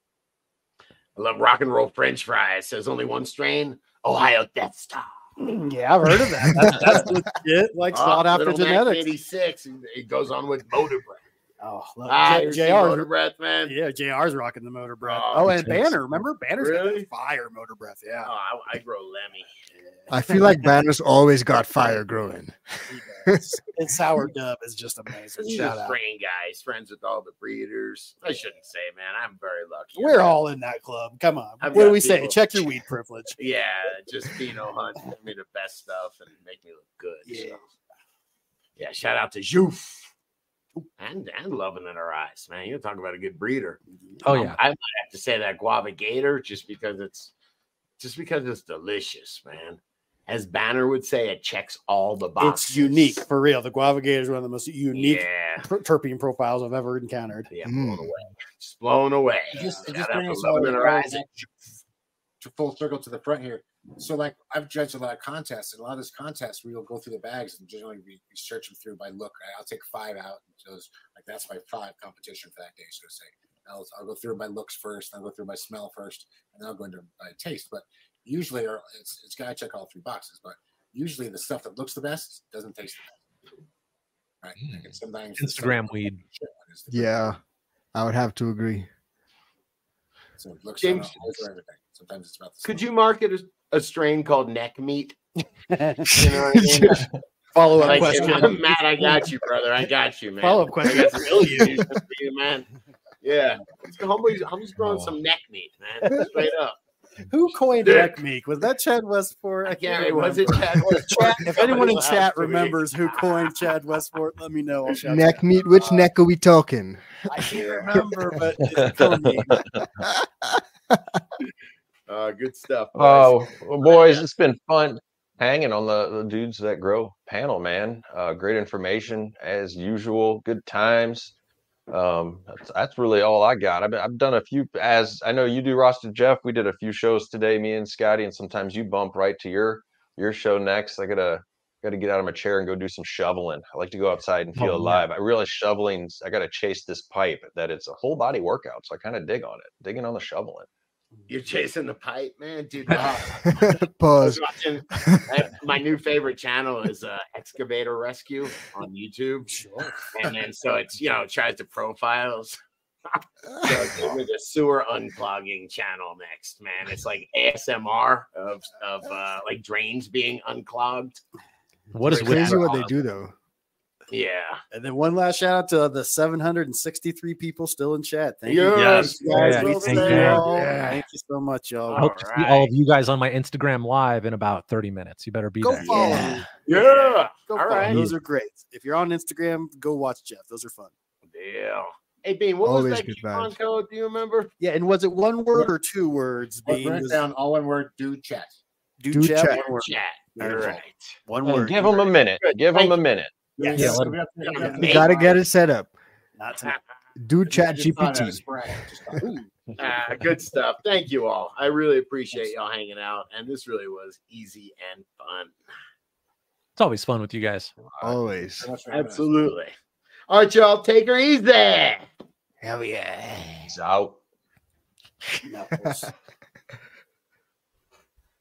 Speaker 2: I love rock and roll French fries. There's only one strain, Ohio Death Star.
Speaker 6: Yeah, I've heard of that. That's legit, like sought after genetics.
Speaker 2: 86. It goes on with Motor Breath.
Speaker 6: Oh,
Speaker 2: JR's Motor Breath, man.
Speaker 6: Yeah, JR's rocking the Motor Breath. Oh, and Banner. Remember Banner's got fire Motor Breath. Yeah.
Speaker 2: Oh, I grow Lemmy.
Speaker 5: I feel like Banner's always got fire growing.
Speaker 6: And Sour Dub is just amazing.
Speaker 2: He's a strain guy. He's friends with all the breeders. I shouldn't say, man. I'm very lucky.
Speaker 6: We're all in that club. Come on. What do we say? Check your weed privilege.
Speaker 2: Yeah, just Pheno Hunt give me the best stuff and make me look good.
Speaker 6: Yeah.
Speaker 2: So. Yeah, shout out to Joof. And loving in her eyes, man. You talk about a good breeder.
Speaker 4: Oh yeah.
Speaker 2: I might have to say that Guava Gator just because it's delicious, man. As Banner would say, it checks all the boxes.
Speaker 6: It's unique for real. The Guava Gator is one of the most unique terpene profiles I've ever encountered.
Speaker 2: Yeah, blown away. Just blown away.
Speaker 3: Just bringing us all to full circle to the front here. So, like, I've judged a lot of contests, and a lot of those contests, we'll go through the bags and generally we search them through by look. Right? I'll take 5 out, and those, like, that's my 5 competition for that day, so to say. I'll go through my looks first, I'll go through my smell first, and then I'll go into my taste. But usually, it's got to check all 3 boxes. But usually, the stuff that looks the best doesn't taste the best. Right? Like sometimes
Speaker 4: Instagram weed.
Speaker 5: Yeah, I would have to agree.
Speaker 3: So it looks
Speaker 2: James,
Speaker 3: everything. Sometimes it's about the
Speaker 2: could you market a strain called neck meat? You know what I mean?
Speaker 6: Follow up question.
Speaker 2: Matt, I got you, brother. I got you, man.
Speaker 6: Follow up question.
Speaker 2: I got you, man. Yeah. I'm just growing some neck meat, man. Straight up.
Speaker 6: Who coined neck meat? Was that Chad Westport?
Speaker 2: I can't remember. Was it Chad Westport?
Speaker 6: If anyone in chat remembers who coined Chad Westport, let me know.
Speaker 5: Neck meat. Which neck are we talking?
Speaker 6: I can't remember, but it's cool.
Speaker 2: Good stuff.
Speaker 1: Oh, well, boys, it's been fun hanging on the Dudes That Grow panel, man. Great information as usual. Good times. That's really all I got. I've done a few, as I know you do, Roster Jeff. We did a few shows today, me and Scotty, and sometimes you bump right to your show next. I gotta get out of my chair and go do some shoveling. I like to go outside and feel alive. I realize shoveling's, I gotta chase this pipe, that it's a whole body workout, so I kind of dig on it, digging on the shoveling.
Speaker 2: You're chasing the pipe, man, dude.
Speaker 5: Pause.
Speaker 2: My new favorite channel is Excavator Rescue on YouTube.
Speaker 6: Sure.
Speaker 2: And then so it's tries to profiles. So with a sewer unclogging channel next, man. It's like ASMR of like drains being unclogged.
Speaker 4: What is
Speaker 5: crazy what they do though?
Speaker 2: Yeah.
Speaker 6: And then one last shout out to the 763 people still in chat. Thank you.
Speaker 2: Yes.
Speaker 6: Guys,
Speaker 4: Yeah,
Speaker 6: well
Speaker 4: thank
Speaker 6: said.
Speaker 4: you.
Speaker 6: All.
Speaker 2: Yeah.
Speaker 6: Thank you so much, y'all.
Speaker 4: I hope to see all of you guys on my Instagram live in about 30 minutes. You better be
Speaker 6: Go
Speaker 4: there.
Speaker 6: follow
Speaker 2: Yeah.
Speaker 6: me.
Speaker 2: Yeah.
Speaker 6: Go
Speaker 2: All
Speaker 6: follow.
Speaker 2: right.
Speaker 6: Those are great. If you're on Instagram, go watch Jeff. Those are fun.
Speaker 2: Yeah. Hey, Bean, what
Speaker 5: Always
Speaker 2: was that
Speaker 5: good
Speaker 2: coupon
Speaker 5: vibes.
Speaker 2: code? Do you remember?
Speaker 6: Yeah, and was it one word or 2 words? Being
Speaker 3: Write it down all one word. Dude, chat.
Speaker 6: do
Speaker 5: Do
Speaker 6: chat.
Speaker 5: chat.
Speaker 6: One word.
Speaker 2: Chat. All
Speaker 6: Beautiful.
Speaker 2: right.
Speaker 6: One
Speaker 1: And
Speaker 6: word.
Speaker 1: give them a minute.
Speaker 2: Good.
Speaker 1: Give them
Speaker 2: Thank
Speaker 1: a
Speaker 2: you.
Speaker 1: minute.
Speaker 6: Yes.
Speaker 4: Yeah,
Speaker 3: We
Speaker 4: let-
Speaker 3: have to- we have to-
Speaker 5: You gotta get it set up.
Speaker 6: Not tonight.
Speaker 5: Do chat
Speaker 3: I just thought of
Speaker 5: GPT.
Speaker 3: it, Brad. Just thought, ooh.
Speaker 2: Good stuff. Thank you all. I really appreciate y'all hanging out. And this really was easy and fun.
Speaker 4: It's always fun with you guys.
Speaker 5: Always.
Speaker 3: So much for having us.
Speaker 2: Absolutely. All right, y'all. Take her easy.
Speaker 6: Hell yeah.
Speaker 1: He's out.
Speaker 6: Knuckles.